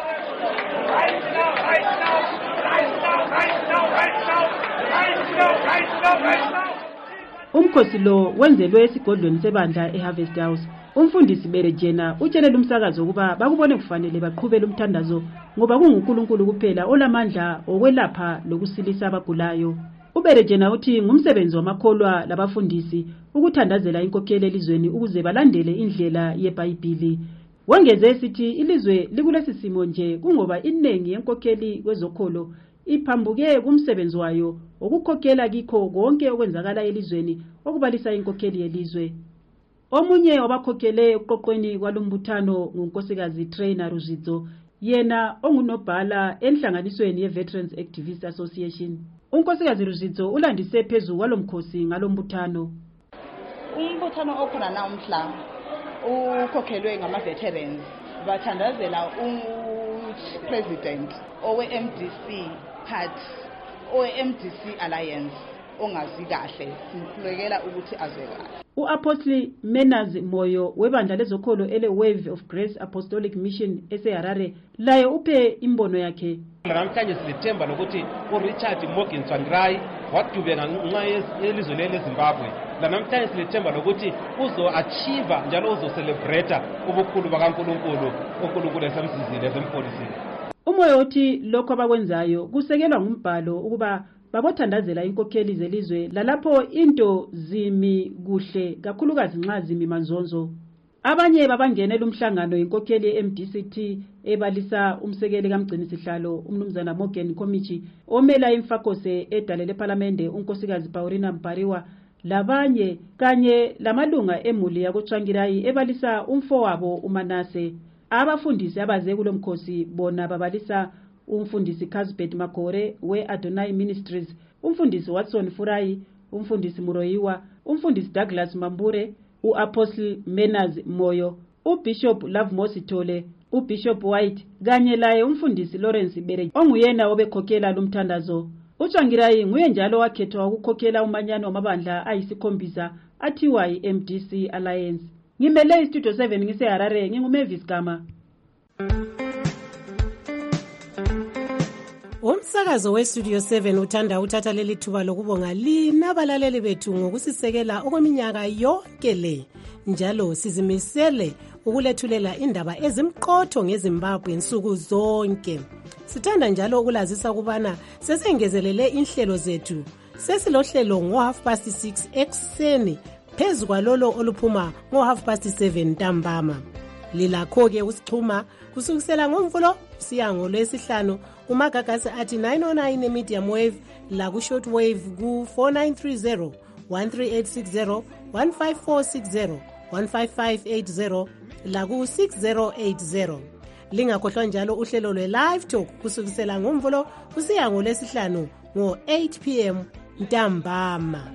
S1: Umkhosi lo wenzelwe esigodlweni sebandla eHarvest House. Umfundisi Berejena utshelela umsakazo ukuba bakubone kufanele baqhubele umthandazo ngoba kunguNkulunkulu kuphela olamandla okwelapha lokusilisa abagulayo. UBerejena uthi ngumsebenzi wamakholwa labafundisi ukuthandazela inkokheli elizweni ukuze balandele indlela yeBhayibhili. Wongeze esithi ilizwe likulesi simo nje kungoba inengi yenkokheli kwezokholo iphambuke kumsebenzi wayo okukhokhela kikho konke okwenzakala elizweni okubalisa inkokheli yelizwe. Omunye wabakhokhele uqoqweni kwalombuthano ngunkosikazi Trainer Ruzidzo, yena ongunobhala enhlanganisweni ye-Veterans Activists Association. Unkosikazi Ruzidzo ulandise phezu kwalomkhosi ngalombuthano.
S9: Umbuthano okhona namhla ukhokhelwe ngama-veterans bathandazela u-president owe-MDC party owe-MDC alliance ongazi kahle simkhulekela ukuthi azwe kahle.
S1: U-Apostle Menas Moyo webandla lezokholo ele-Wave of Grace Apostolic Mission eseHarare laye uphe imbono yakhe.
S23: Namhlanje silethemba lokuthi uRichard Morgan Tsvangirai wadubeka ngenxa yelizwe leZimbabwe. Namhlanje silethemba lokuthi uzo-achieve njalo uzo-celebrate ubukhulu bakaNkulunkulu, uNkulunkulu esemsizile esemfolisile.
S1: Umoya uthi lokho abakwenzayo kusekelwa ngumbhalo ukuba babothandazela inkokheli zelizwe lalapho into zimi kuhle kakhulukazi nxa zimi manzonzo. Abanye babangenela umhlangano inkokheli ye-MDCT ebalisa umsekeli kamgcinisihlalo umnumzana Morgan Komichi omela imfakose edale leParlamente unkosikazi Paulina Mpariwa labanye kanye lamalunga emuli yakoTsvangirai ebalisa umfowabo uManase. Abafundisi abaze kulomkhosi bona babalisa umfundisi Casbet Makore we-Adonai Ministries, umfundisi Watson Furai, umfundisi Muroyiwa, umfundisi Douglas Mambure, u-Apostle Menas Moyo, uBishop Love Mositole, uBishop White kanye laye umfundisi Lawrence Berejena onguyena obekhokhela lumthandazo. uTsvangirai nguye njalo wakhethwa ukukhokhela umanyano wamabandla ayisikhombisa athiwa yi-MDC Alliance. Ngimele iStudio 7 ngiseHarare nginguMavis Gama.
S24: Umsakazo weStudio 7 uthanda uthatha leli thuba lokubonga lina abalaleli bethu ngokusisekela okweminyaka yonke le. Njalo sizimisele ukulethulela indaba ezimqotho ngeZimbabwe nsuku zonke. Sithanda njalo ukulazisa ukubana sesengezelele inhlelo zethu. Sesilohlelo ngo-6:30 ekuseni phezu kwalolo oluphuma ngo-7:30 ntambama. Lilakho-ke usixhuma kusukisela ngoMvulo siya ngoLwesihlanu umagagasi athi 909 medium wave la ku short wave ku 4930 13860 15460 15580 la ku 6080. Lingakhohlwa njalo uhlelo lwe-live talk kusukisela ngoMvulo kusiya ngoLwesihlanu ngo-8 p.m. ntambama.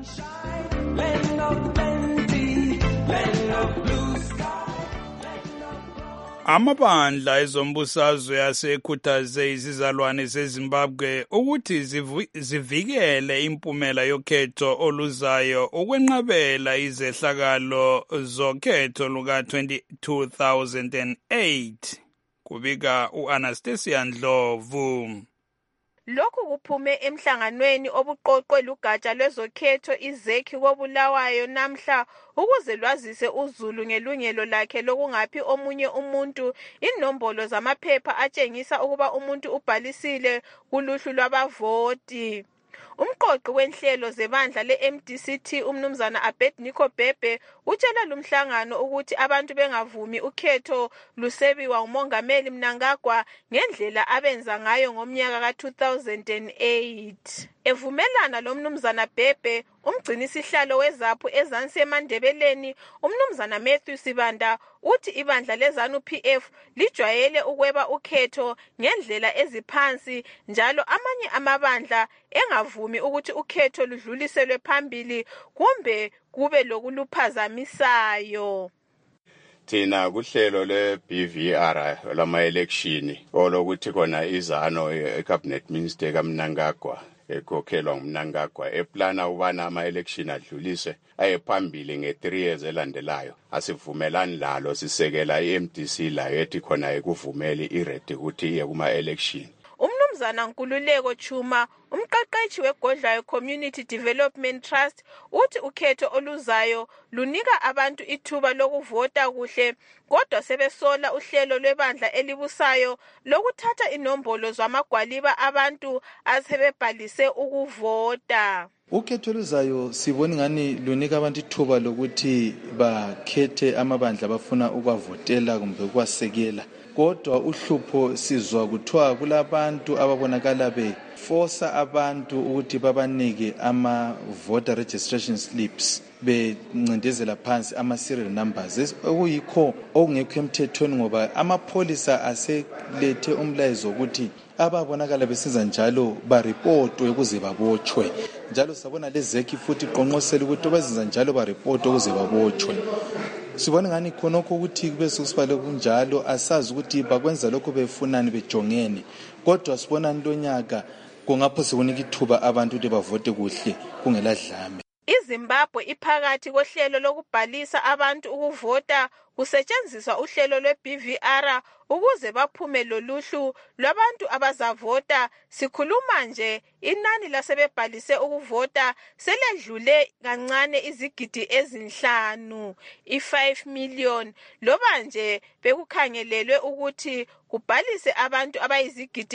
S4: Amabandla ezombusazwe asekhuthaze izizalwane zeZimbabwe ukuthi zivikele impumela yokhetho oluzayo ukwenqabela izehlakalo zokhetho luka-2008. Kubika u-Anastasia Ndlovu.
S25: Lokhu kuphume emhlanganweni obuqoqwe lugatsha lwezokhetho izekhi koBulawayo namhla ukuze lwazise uZulu ngelungelo lakhe lokungaphi omunye umuntu inombolo zamaphepha atshengisa ukuba umuntu ubhalisile kuluhlu lwabavoti. Umqoqi wenhlelo zebandla le-MDCT umnumzana Abednego Bhebhe utshela lumhlangano ukuthi abantu bengavumi ukhetho lusebiwa umongameli Mnangagwa ngendlela abenza ngayo ngomnyaka ka-2008. Evumelana lo mnumzana Bhebhe, umgcinisihlalo wezaphu ezansi eMandebeleni umnumzana Matthew Sibanda uthi ibandla leZANU-PF lijwayele ukweba ukhetho ngendlela eziphansi njalo amanye amabandla engavumi ukuthi ukhetho ludluliselwe phambili kumbe kube lokuluphazamisayo.
S8: Thina kuhlelo le-BVR lama-election olokuthi khona izano e-cabinet minister kaMnangagwa ekhokhelwa nguMnangagwa eplana ubana ama-election adlulise ayephambili nge-3 years elandelayo. Asivumelani lalo, sisekela i-MDC layo ethi khona ekuvumeli iredi ukuthi iye kuma-election.
S25: Umnumzana Nkululeko Chuma, umqeqeshi weGodlayo Community Development Trust, uthi ukhetho oluzayo lunika abantu ithuba lokuvota kuhle, kodwa sebesola uhlelo lwebandla elibusayo lokuthatha inombolo zamagwaliba abantu asebebhalise ukuvota.
S10: Ukhetho oluzayo sibona ngani lunika abantu ithuba lokuthi bakhethe amabandla abafuna ukwavotela kumbe ukwasekela. Kodwa uhlupho sizwa kuthiwa kulabantu ababonakala beforsa abantu ukuthi babanike ama-voter registration slips bencindezela phansi ama-serial numbers, okuyikho okungekho emthethweni ngoba amapholisa aselethe umlayezo ukuthi ababonakala besenza njalo baripotwe ukuze babotshwe. Njalo sabona lezeki futhi iqonqosela ukuthi abazenza njalo baripotwe ukuze babotshwe. Sibona ngani khonokho ukuthi kube sokusibale kunjalo, asazi ukuthi bakwenza lokho befunani bejongene, kodwa sibona ntonyaka kungapho sekunika ithuba abantu ukuthi bavote kuhle kungeladlame.
S25: iZimbabwe iphakathi kohlelo lokubhalisa abantu ukuvota kusetshenziswa uhlelo lwe-BVR ukuze baphume loluhlu lwabantu abazavota. Sikhuluma nje inani lasebebhalise ukuvota seledlule kancane izigidi ezinhlanu, i-5 million, loba nje bekukhangelelwe ukuthi kubhalise abantu abayizigidi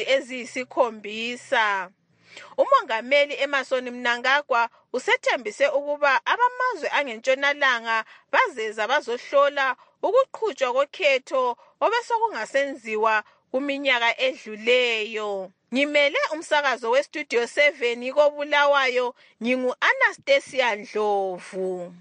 S25: eziyisi7. Umongameli Emmerson Mnangagwa usethembise ukuba abamazwe angentshonalanga bazeza bazohlola ukuqhutshwa kokhetho obesokungasenziwa kuminyaka edluleyo. Ngimele umsakazo weStudio 7 koBulawayo, ngingu-Anastasia Ndlovu.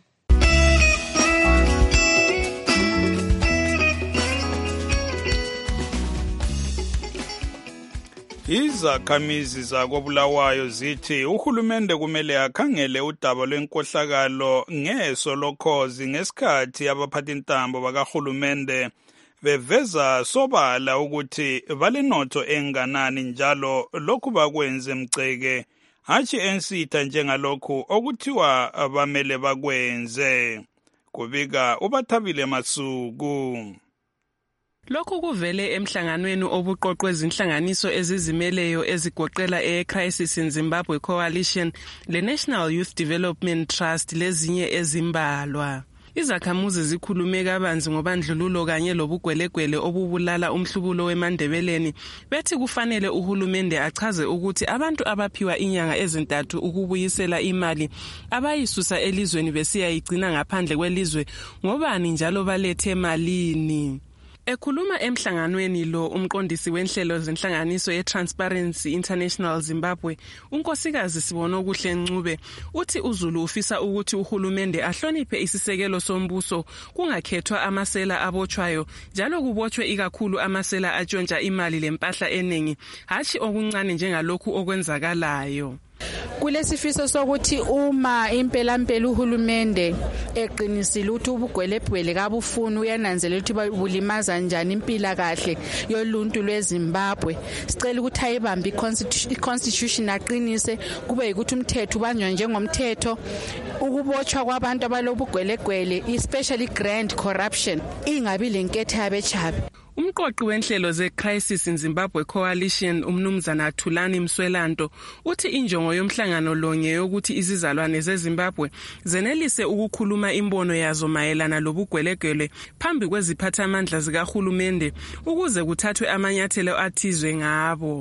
S4: Izakhamizi zakoBulawayo zithi uhulumende kumele akhangele udaba lwenkohlakalo ngeso lokhozi ngesikhathi abaphathintambo bakahulumende beveza sobala ukuthi balenotho enganani njalo lokhu bakwenze mceke hatshi ensitha njengalokhu okuthiwa bamele bakwenze. Kubika uBathabile Masuku.
S11: Lokhu kuvele emhlanganweni obuqoqwe izinhlanganiso ezizimeleyo ezigoqela e-Crisis in Zimbabwe Coalition, le-National Youth Development Trust lezinye ezimbalwa. Izakhamuzi zikhulume kabanzi ngobandlululo kanye lobugwelegwele obubulala umhlubulo weMandebeleni, bethi kufanele uhulumende achaze ukuthi abantu abaphiwa inyanga ezintathu ukubuyisela imali abayisusa elizweni besiyayigcina ngaphandle kwelizwe ngobani njalo balethe malini. Ekhuluma emhlanganweni lo, umqondisi wenhlelo zenhlanganiso ye-Transparency International Zimbabwe, unkosikazi Sibonokuhle Ncube, uthi uZulu ufisa ukuthi uhulumende ahloniphe isisekelo sombuso kungakhethwa amasela abotshwayo njalo kubotshwe ikakhulu amasela atshontsha imali lempahla eningi, hatshi okuncane njengalokhu okwenzakalayo.
S12: Kulesifiso sokuthi uma impela uhulumende eqinisile ukuthi ubugwelepwele kabufuni uyananzelela ukuthi bulimaza njani impila kahle yoluntu lweZimbabwe, sicela ukuthi ayibambe i-constitution aqinise kube ukuthi umthetho ubanjwa njengomthetho, ukubotshwa kwabantu abalobugwelegwele especially grand corruption ingabi lenketho yabechabe.
S11: Umqoqi wenhlelo ze-Crisis in Zimbabwe Coalition, umnumzana Thulani Mswelanto, uthi injongo yomhlangano lo ngeyokuthi izizalwane zeZimbabwe zenelise ukukhuluma imbono yazo mayelana lobugwelegwele phambi kweziphathamandla zikahulumende ukuze kuthathwe amanyathelo athizwe ngabo.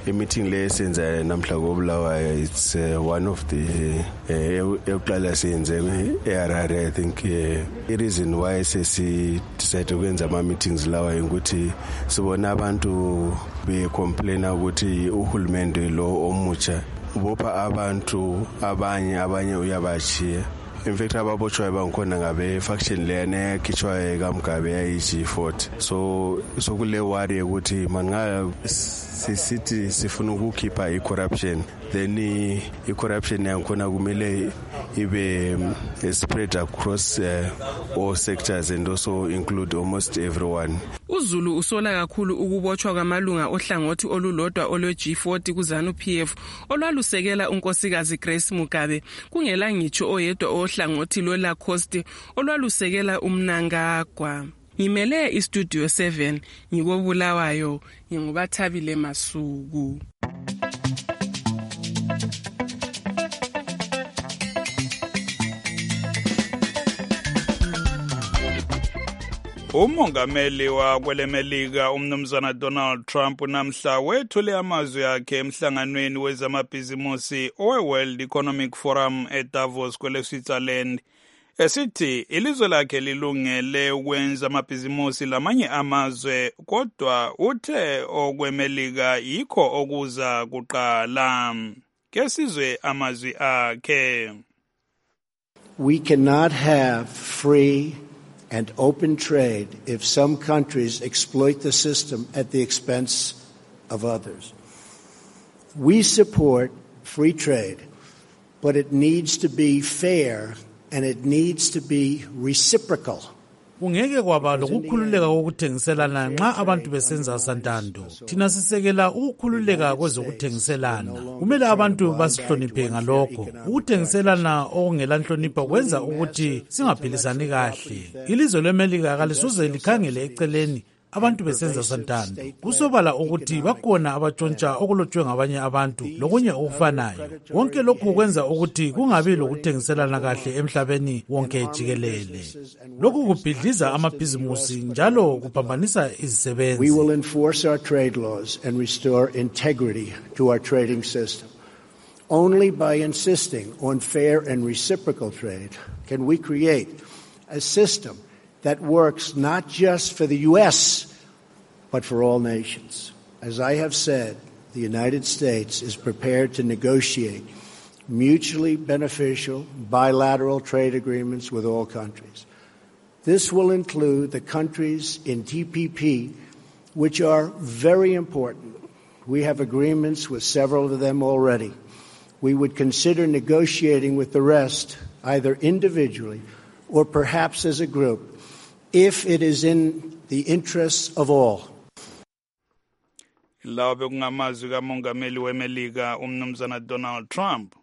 S13: meeting lesenza namhla koBulawayo, it's one of the eyokuqala senze eHarare. I think the reason why sesi decide ukwenza ama meetings lawa ukuthi sibona abantu be complain ukuthi uhulumende lo omutsha bopha abantu abanye uyabachiya. In fact ababotshwayo bangikhona ngabe faction leyana ekhitshwayo kaMgabe yayi-G40. So kule worry ukuthi manga sisithi sifuna ukukhipha i-corruption, then i-corruption yangikhona kumele ibe spread across all sectors and also include almost everyone.
S11: uZulu usola kakhulu ukubotshwa kwamalunga ohlangothi olulodwa olwe-G40 kuZANU-PF olwalusekela unkosikazi Grace Mugabe, kungela ngitsho oyedwa ohlangothi lweLacoste olwalusekela uMnangagwa. Ngimele iStudio 7 ngikoBulawayo, nginguBathabile Masuku.
S4: Umongameli wakwelemelika umnumzana Donald Trump namhla wethule amazwi akhe emhlanganweni wezamabhizimusi owe-World Economic Forum eDavos kwele-Switzerland, esithi ilizwe lakhe lilungele ukwenza amabhizimusi lamanye amazwe, kodwa uthe okwemelika yikho okuza kuqala. Kesizwe amazwi akhe.
S14: We cannot have free and open trade if some countries exploit the system at the expense of others. We support free trade, but it needs to be fair and it needs to be reciprocal.
S15: Kungeke kwaba lokukhululeka kokuthengiselana nxa abantu besenza santando. Thina sisekela ukukhululeka kwezokuthengiselana. Kumele abantu basihloniphe ngalokho. Ukuthengiselana okungela nhlonipho kwenza ukuthi singaphilisani kahle. Ilizwe leMelika kalisuze likhangele eceleni abantu besenza santando. Kusobala ukuthi bakhona abatshontsha okulotshwe ngabanye abantu lokunye okufanayo. Wonke lokhu kwenza ukuthi kungabi lokuthengiselana kahle emhlabeni wonke jikelele. Lokhu kubhidliza amabhizimusi njalo kuphambanisa izisebenzi.
S14: We will enforce our trade laws and restore integrity to our trading system. Only by insisting on fair and reciprocal trade can we create a system that works not just for the U.S., but for all nations. As I have said, the United States is prepared to negotiate mutually beneficial bilateral trade agreements with all countries. This will include the countries in TPP, which are very important. We have agreements with several of them already. We would consider negotiating with the rest, either individually or perhaps as a group, if it is in the interests of all.
S4: Lawa bekungamazwi kamongameli weMelika umnumzana Donald Trump.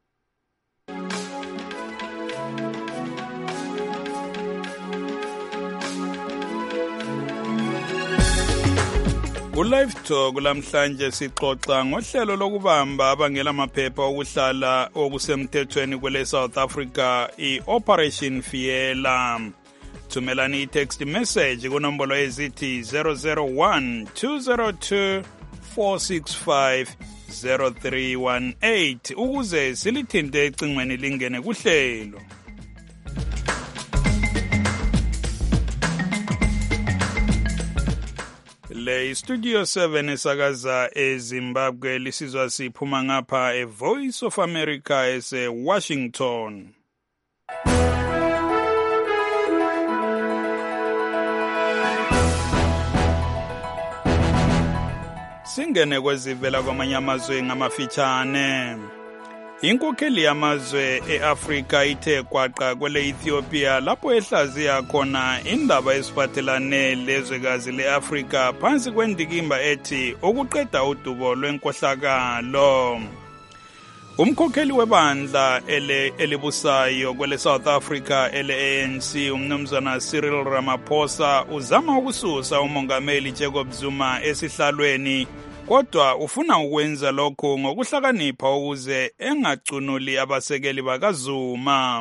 S4: Live Talk lamhlanje sixoxa ngohlelo lokubamba abangela amaphepha okuhlala okusemthethweni kwele South Africa iOperation Fiela. Thumelani i-text message kunombolo ezithi 001 202 465 0318 ukuze silithinte ecingweni lingene kuhlelo. Le Studio 7 esakaza eZimbabwe lisizwa siphuma ngapha eVoice of America eseWashington. Singene kwezivela kwamanye amazwe ngamafitshane. Inkokheli yamazwe eAfrika ithe kwaqa kwele Ethiopia lapho ehlaziya khona indaba esiphathelane lezwekazi leAfrika phansi kwendikimba ethi okuqeda udubo lwenkohlakalo. Umkhokheli webandla elibusayo kwele South Africa ele-ANC umnumzana Cyril Ramaphosa uzama ukususa umongameli Jacob Zuma esihlalweni, kodwa ufuna ukwenza lokho ngokuhlakanipha ukuze engacunuli abasekeli bakaZuma.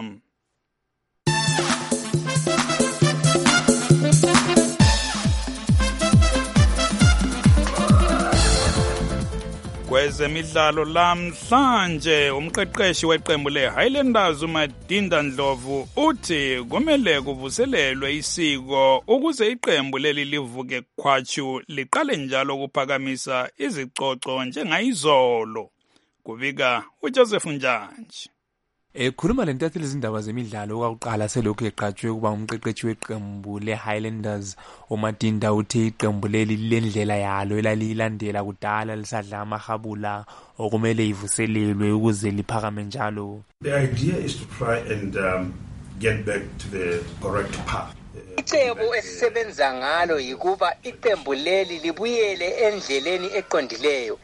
S4: Kwezemidlalo lamhlanje umqeqeshi weqembu leHighlanders uMadinda Ndlovu uthi kumele kuvuselelwe isiko ukuze iqembu leli livuke khwatshu liqale njalo ukuphakamisa izicoco njengayizolo. Kubika uJoseph Njanji.
S16: Ekhuluma lentatheli izindaba zemidlalo kwakuqala selokhu eqatshwe kuba umqeqeshi weqembu leHighlanders uMadinda uthe iqembu leli lendlela yalo elalilandela kudala lisadla amahabula okumele ivuselelwe ukuze liphakame njalo.
S17: The idea is to try and get back to the correct path.
S18: Icebo esisebenza ngalo yikuba iqembu leli libuyele endleleni eqondileyo.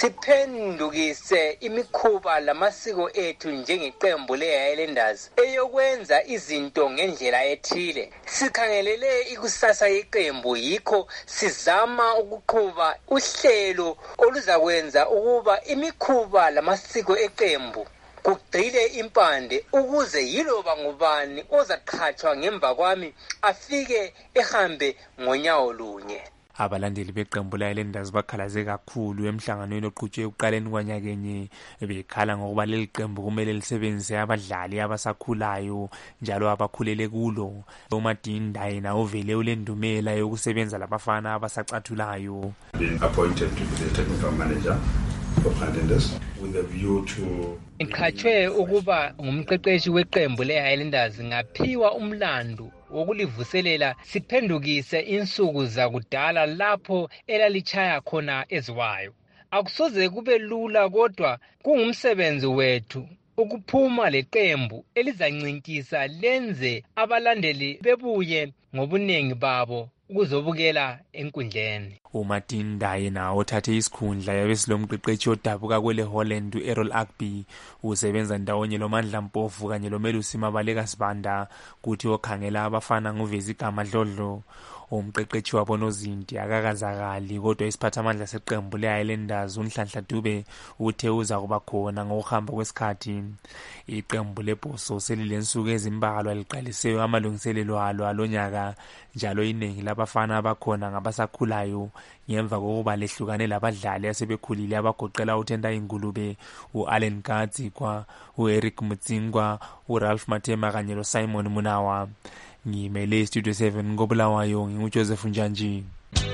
S18: Siphendukise imikhuba lamasiko ethu njengeqembu leHighlanders eyokwenza izinto ngendlela ethile. Sikhangelele ikusasa yeqembu yikho sizama ukuqhuba uhlelo oluzakwenza ukuba imikhuba lamasiko eqembu kugcile impande ukuze yiloba ngubani ozaqhatshwa ngemva kwami afike ehambe ngonyawo lunye.
S16: Abalandeli beqembu leHighlanders bakhalaze kakhulu emhlanganweni oqhutshwe ekuqaleni kwanyakenye bekhala ngokuba leli qembu kumele lisebenzise abadlali abasakhulayo njalo abakhulele kulo. uMadinda yena uvele ulendumela yokusebenza labafana abasacathulayo.
S17: Being appointed to be the technical manager of Highlanders with a view to
S18: Ngiqhatshwe ukuba ngumqeqeshi weqembu leHighlanders ngaphiwa umlando wokulivuselela siphendukise insuku zakudala lapho elalichaya khona eziwayo. Akusoze kube lula kodwa kungumsebenzi wethu ukuphuma leqembu elizancintisana lenze abalandeli bebuye ngobunengi babo ukuzobukela enkundleni.
S16: uMadinda yena othathe isikhundla yabesilomqeqeshi odabuka kwele Holland uErrol Agby usebenza ndawonye loMandla Mpofu kanye loMelusi Mabaleka Sibanda kuthi okhangela abafana nguvezi igama Dlodlo. Umqeqeshi wabo nozinti akakazakali kodwa isiphathamandla seqembu leHighlanders uNhlanhla Dube uthe uza kuba khona ngokuhamba kwesikhathi. Iqembu leBhoso selilensuku ezimbalwa liqalise amalungiselelo alo alonyaka njalo iningi labafana abakhona ngabasakhulayo ngemva kokuba lehlukane labadlali asebekhulile abagoqela uThenda Ingulube, uAllen Gadzikwa, uEric Mutsingwa, uRalph Mathema kanye loSimon Munawa. Ngimele Studio 7 ngobulawayo nginguJoseph Njanji.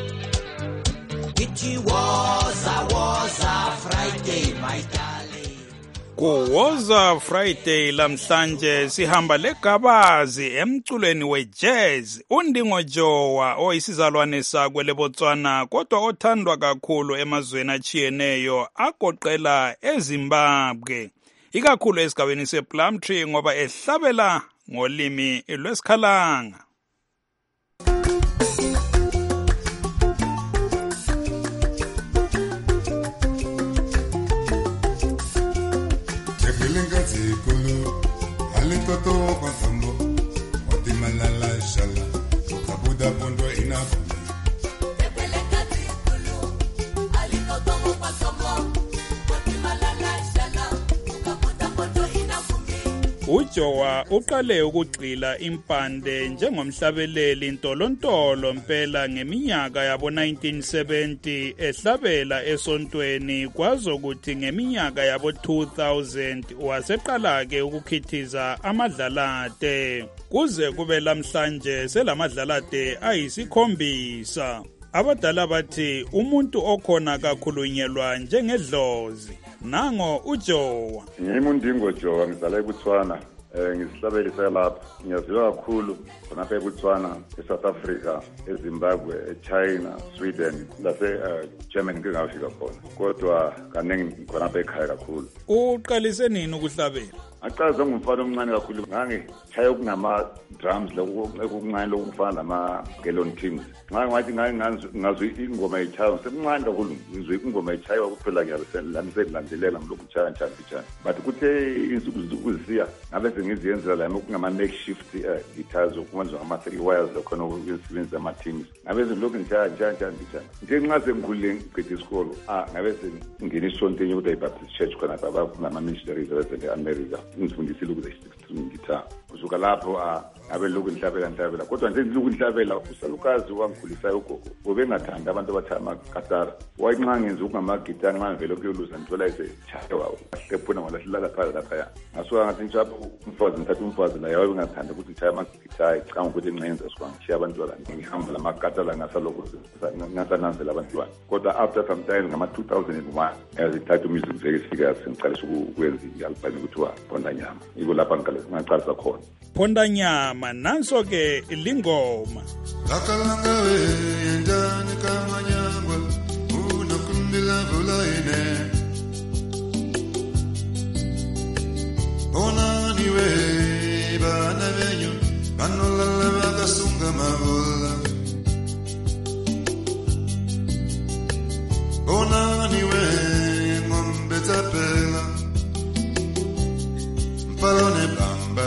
S19: It was a Friday my darling.
S4: Kuwoza Friday lamhlanje sihamba legabazi emculweni wejazz uNdingo Jowa oyisizalwane sakwe leBotswana kodwa othandwa kakhulu emazweni achiyeneyo agoqela eZimbabwe ikakhulu esigabeni sePlumtree ngoba ehlabela ngolimi lwesikhalanga. uJowa uqale ukugxila impande njengomhlabeleli ntolontolo mpela ngeminyaka yabo 1970 ehlabela esontweni kwazokuthi ngeminyaka yabo 2000 waseqala ke ukukhithiza amadlalade kuze kube lamhlanje selamadlalade ayisikhombisa. Abadala bathi umuntu okhona kakhulunyelwa njengedlozi. Nango uJowa.
S20: Ngimi uNdingo Jowa ngizala eBotswana. Ngisihlabeli salapha. Ngiyaziwa kakhulu khonapha eBotswana, eSouth Africa, eZimbabwe, eChina, Sweden, Germany ngingafika khona. Kodwa kaningi khonapha ekhaya kakhulu.
S4: Uqalise nini ukuhlabela?
S20: Aqaza ngumfana omncane kakhulu ngangishaya kunama drums lokuncane lokufana nama Gelon Kings. Ngathi ngazwe ingoma echayo semncane kakhulu ngizwe ingoma echayo kuphela ngiyalandelela lokuchaya njani. But kuthe insuku zokuzisiya ngabe sengiziyenzela la ngokungama makeshift guitars okwenza ama 3 wires lokhona ukusebenzisa ama teams. Ngabe lokhu njani. Nje nxa sengikhulile ngiqede isikolo ngabe sengingena isonto ukuthi iBaptist Church khona baba kunama missionaries eAmerica. Ngifundisile ukuthi ngitha kusuka lapho ngabe lokhu nhlabela kodwa nje lokhu nhlabela usalukazi wangikhulisayo ugogo ubengathanda abantu abathaya amakatara wayinxa ngenza ukungamagitani ngavele kuyoluza ngithola esechayewa hlephuna ngoba hlala phakathi lapha ngasuka ngathi njalo ngithatha umfazi la yawe bengathanda ukuthi ngichaye amagitari cha ukuthi ngenza sikwangishaya abantwana ngihamba lamakatara ngasalokho ngasananzela abantwana kodwa after some time ngama 2001 yazithatha umusic sefika sengicalisa ukwenza i-album ekuthiwa Phondanyama iko lapha ngaqalisa khona
S4: Phondanyama nanso ke lingoma
S2: Akalanga we yendani kamanyangwa unokumbila vulaine Onani we bana benyu banolala bakasunga magola Onani we ngombe tapela Mpalone bamba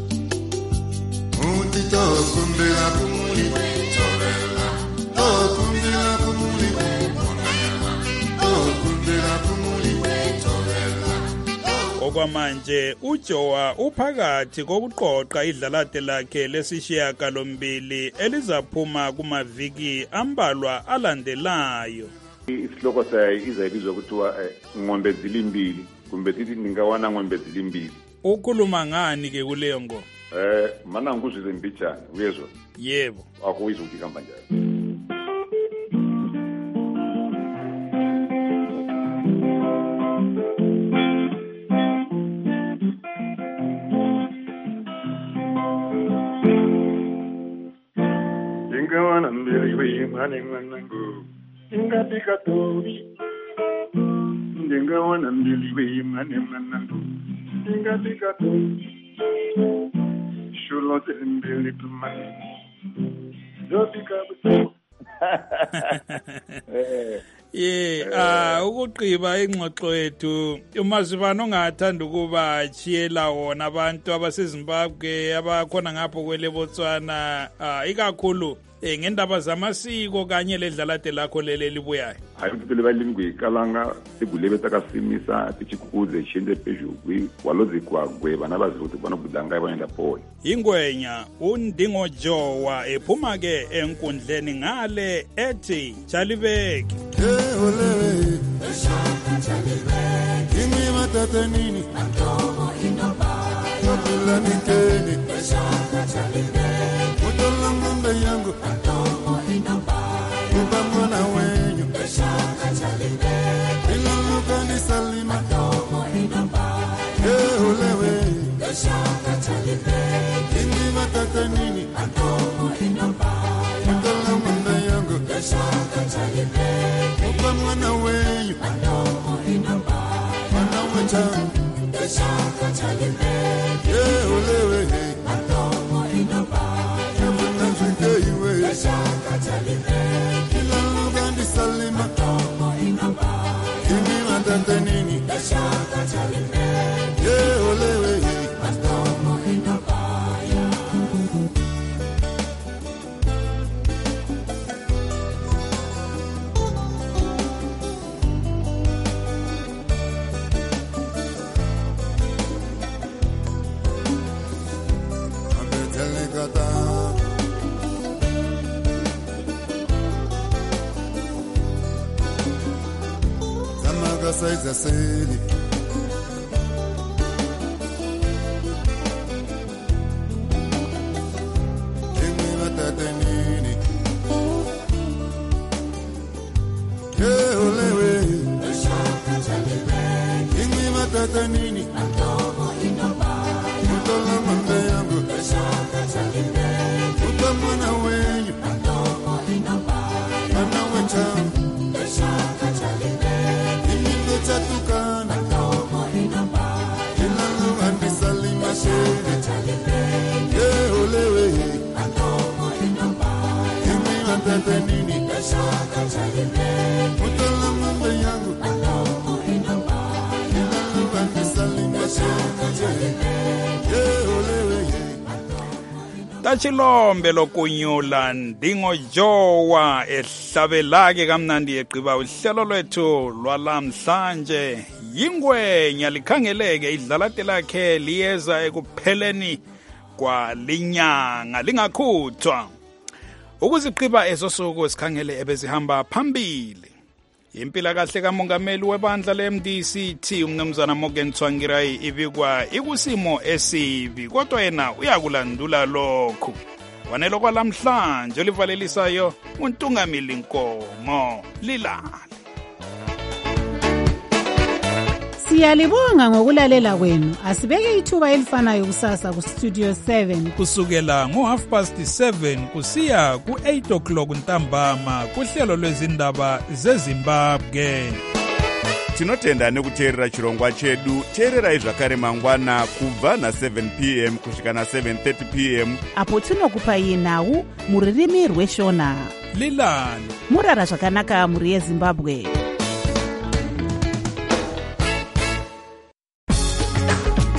S2: Tokumbila kumuli torela Tokumbila kumuli Phondanyama Tokumbila kumuli torela
S4: Okwamanje uJowa uphakathi kokuqoqa idlalate lakhe lesishiyagalombili elizaphuma kumaviki ambalwa alandelayo.
S20: Isihloko sayo izayibizwa kuthiwa ng'ombe zilimbili kumbe sithi ningawana ng'ombe zilimbili.
S4: Ukhuluma ngani ke kuleyo ngoma?
S20: Mana ngikuzwile mbijana uyezwa?
S4: Yebo.
S20: Akuyizwa ukuthi ihamba njani. Ingawana mbili wimane mwanangu ingapika tobi Ingawana mbili wimane mwanangu ingapika tobi Shulote mbili tumani Zopika buto
S4: ukuqiba ingxoxo yethu umazibano ongathanda ukuba chiyela wona abantu abaseZimbabwe abakhona ngapho kwele Botswana ikakhulu ngendaba zamasiko kanye ledlalate lakho lele libuyayo
S20: hayi ukuthi lebalingwe kalanga sigulebe takasimisa tichikuze shinde pejugwi walozikwa gwe bana bazuthi banobudanga yabona phone
S4: ingwenya undingo Jowa ephuma ke enkundleni ngale ethi Chalibeki
S2: olewe eshaka Chalibeki imi matatanini antomo inoba yopila nikeni eshaka Chalibeki utola ngombe yangu antomo inoba ubamona wenyu eshaka Chalibeki ilaluka ni salima antomo inoba olewe eshaka Chalibeki imi matatanini antomo inoba utola ngombe yangu eshaka Chalibeki ubamona wenyu antomo inoba mwana wecha eshaka Chalibeki olewe antomo inoba eshaka Chalibeki ilaluka ni salima antomo inoba imi matatanini eshaka Chalibeki olewe antomo inoba Saiza seli Kimi matatanini olewe eshaka Chalibeki Kimi matatanini antomo inoba utola ngombe yangu eshaka Chalibeki utamwana wenyu antomo inoba mwana wecha eshaka Chalibeki chatukana antomo inoba ilaluka ni salima shaka Chalibeki olewe antomo inoba imi matatanini eshaka Chalibeki utola ngombe yangu antomo inoba ilaluka ni salima shaka Chalibeki olewe
S4: Tachilombe lokunyula Ndingo Jowa ehlabelake kamnandi eqiba uhlelo lwethu lwalamhlanje yingwenya likhangeleke idlalate lakhe liyeza ekupheleni kugwa linyanga lingakhuthwa. Ukuziqiba ezosuku sikhangele ebezihamba phambili. Impila kahle kamongameli webandla le-MDC umnumzana Morgan Tsvangirai ibikwa ikusimo esibi kodwa yena uyakulandula lokhu. Wanelo kwalamhlanje olivalelisayo uNtungamili Nkomo Lilale.
S24: Siyalibonga ngokulalela kwenu. Asibeke ithuba elifanayo kusasa ku Studio 7
S4: kusukela ngo7:30 kusiya ku8 o'clock ntambama kuhlelo lwezindaba zeZimbabwe.
S3: Tinotenda nekuteerera chirongwa chedu. Teererai zvakare mangwana kubva na7 p.m. kusvika na7:30 p.m.
S5: apo tinokupai nhau muririmi rweshona.
S4: Lilale
S5: murara zvakanaka muri yeZimbabwe.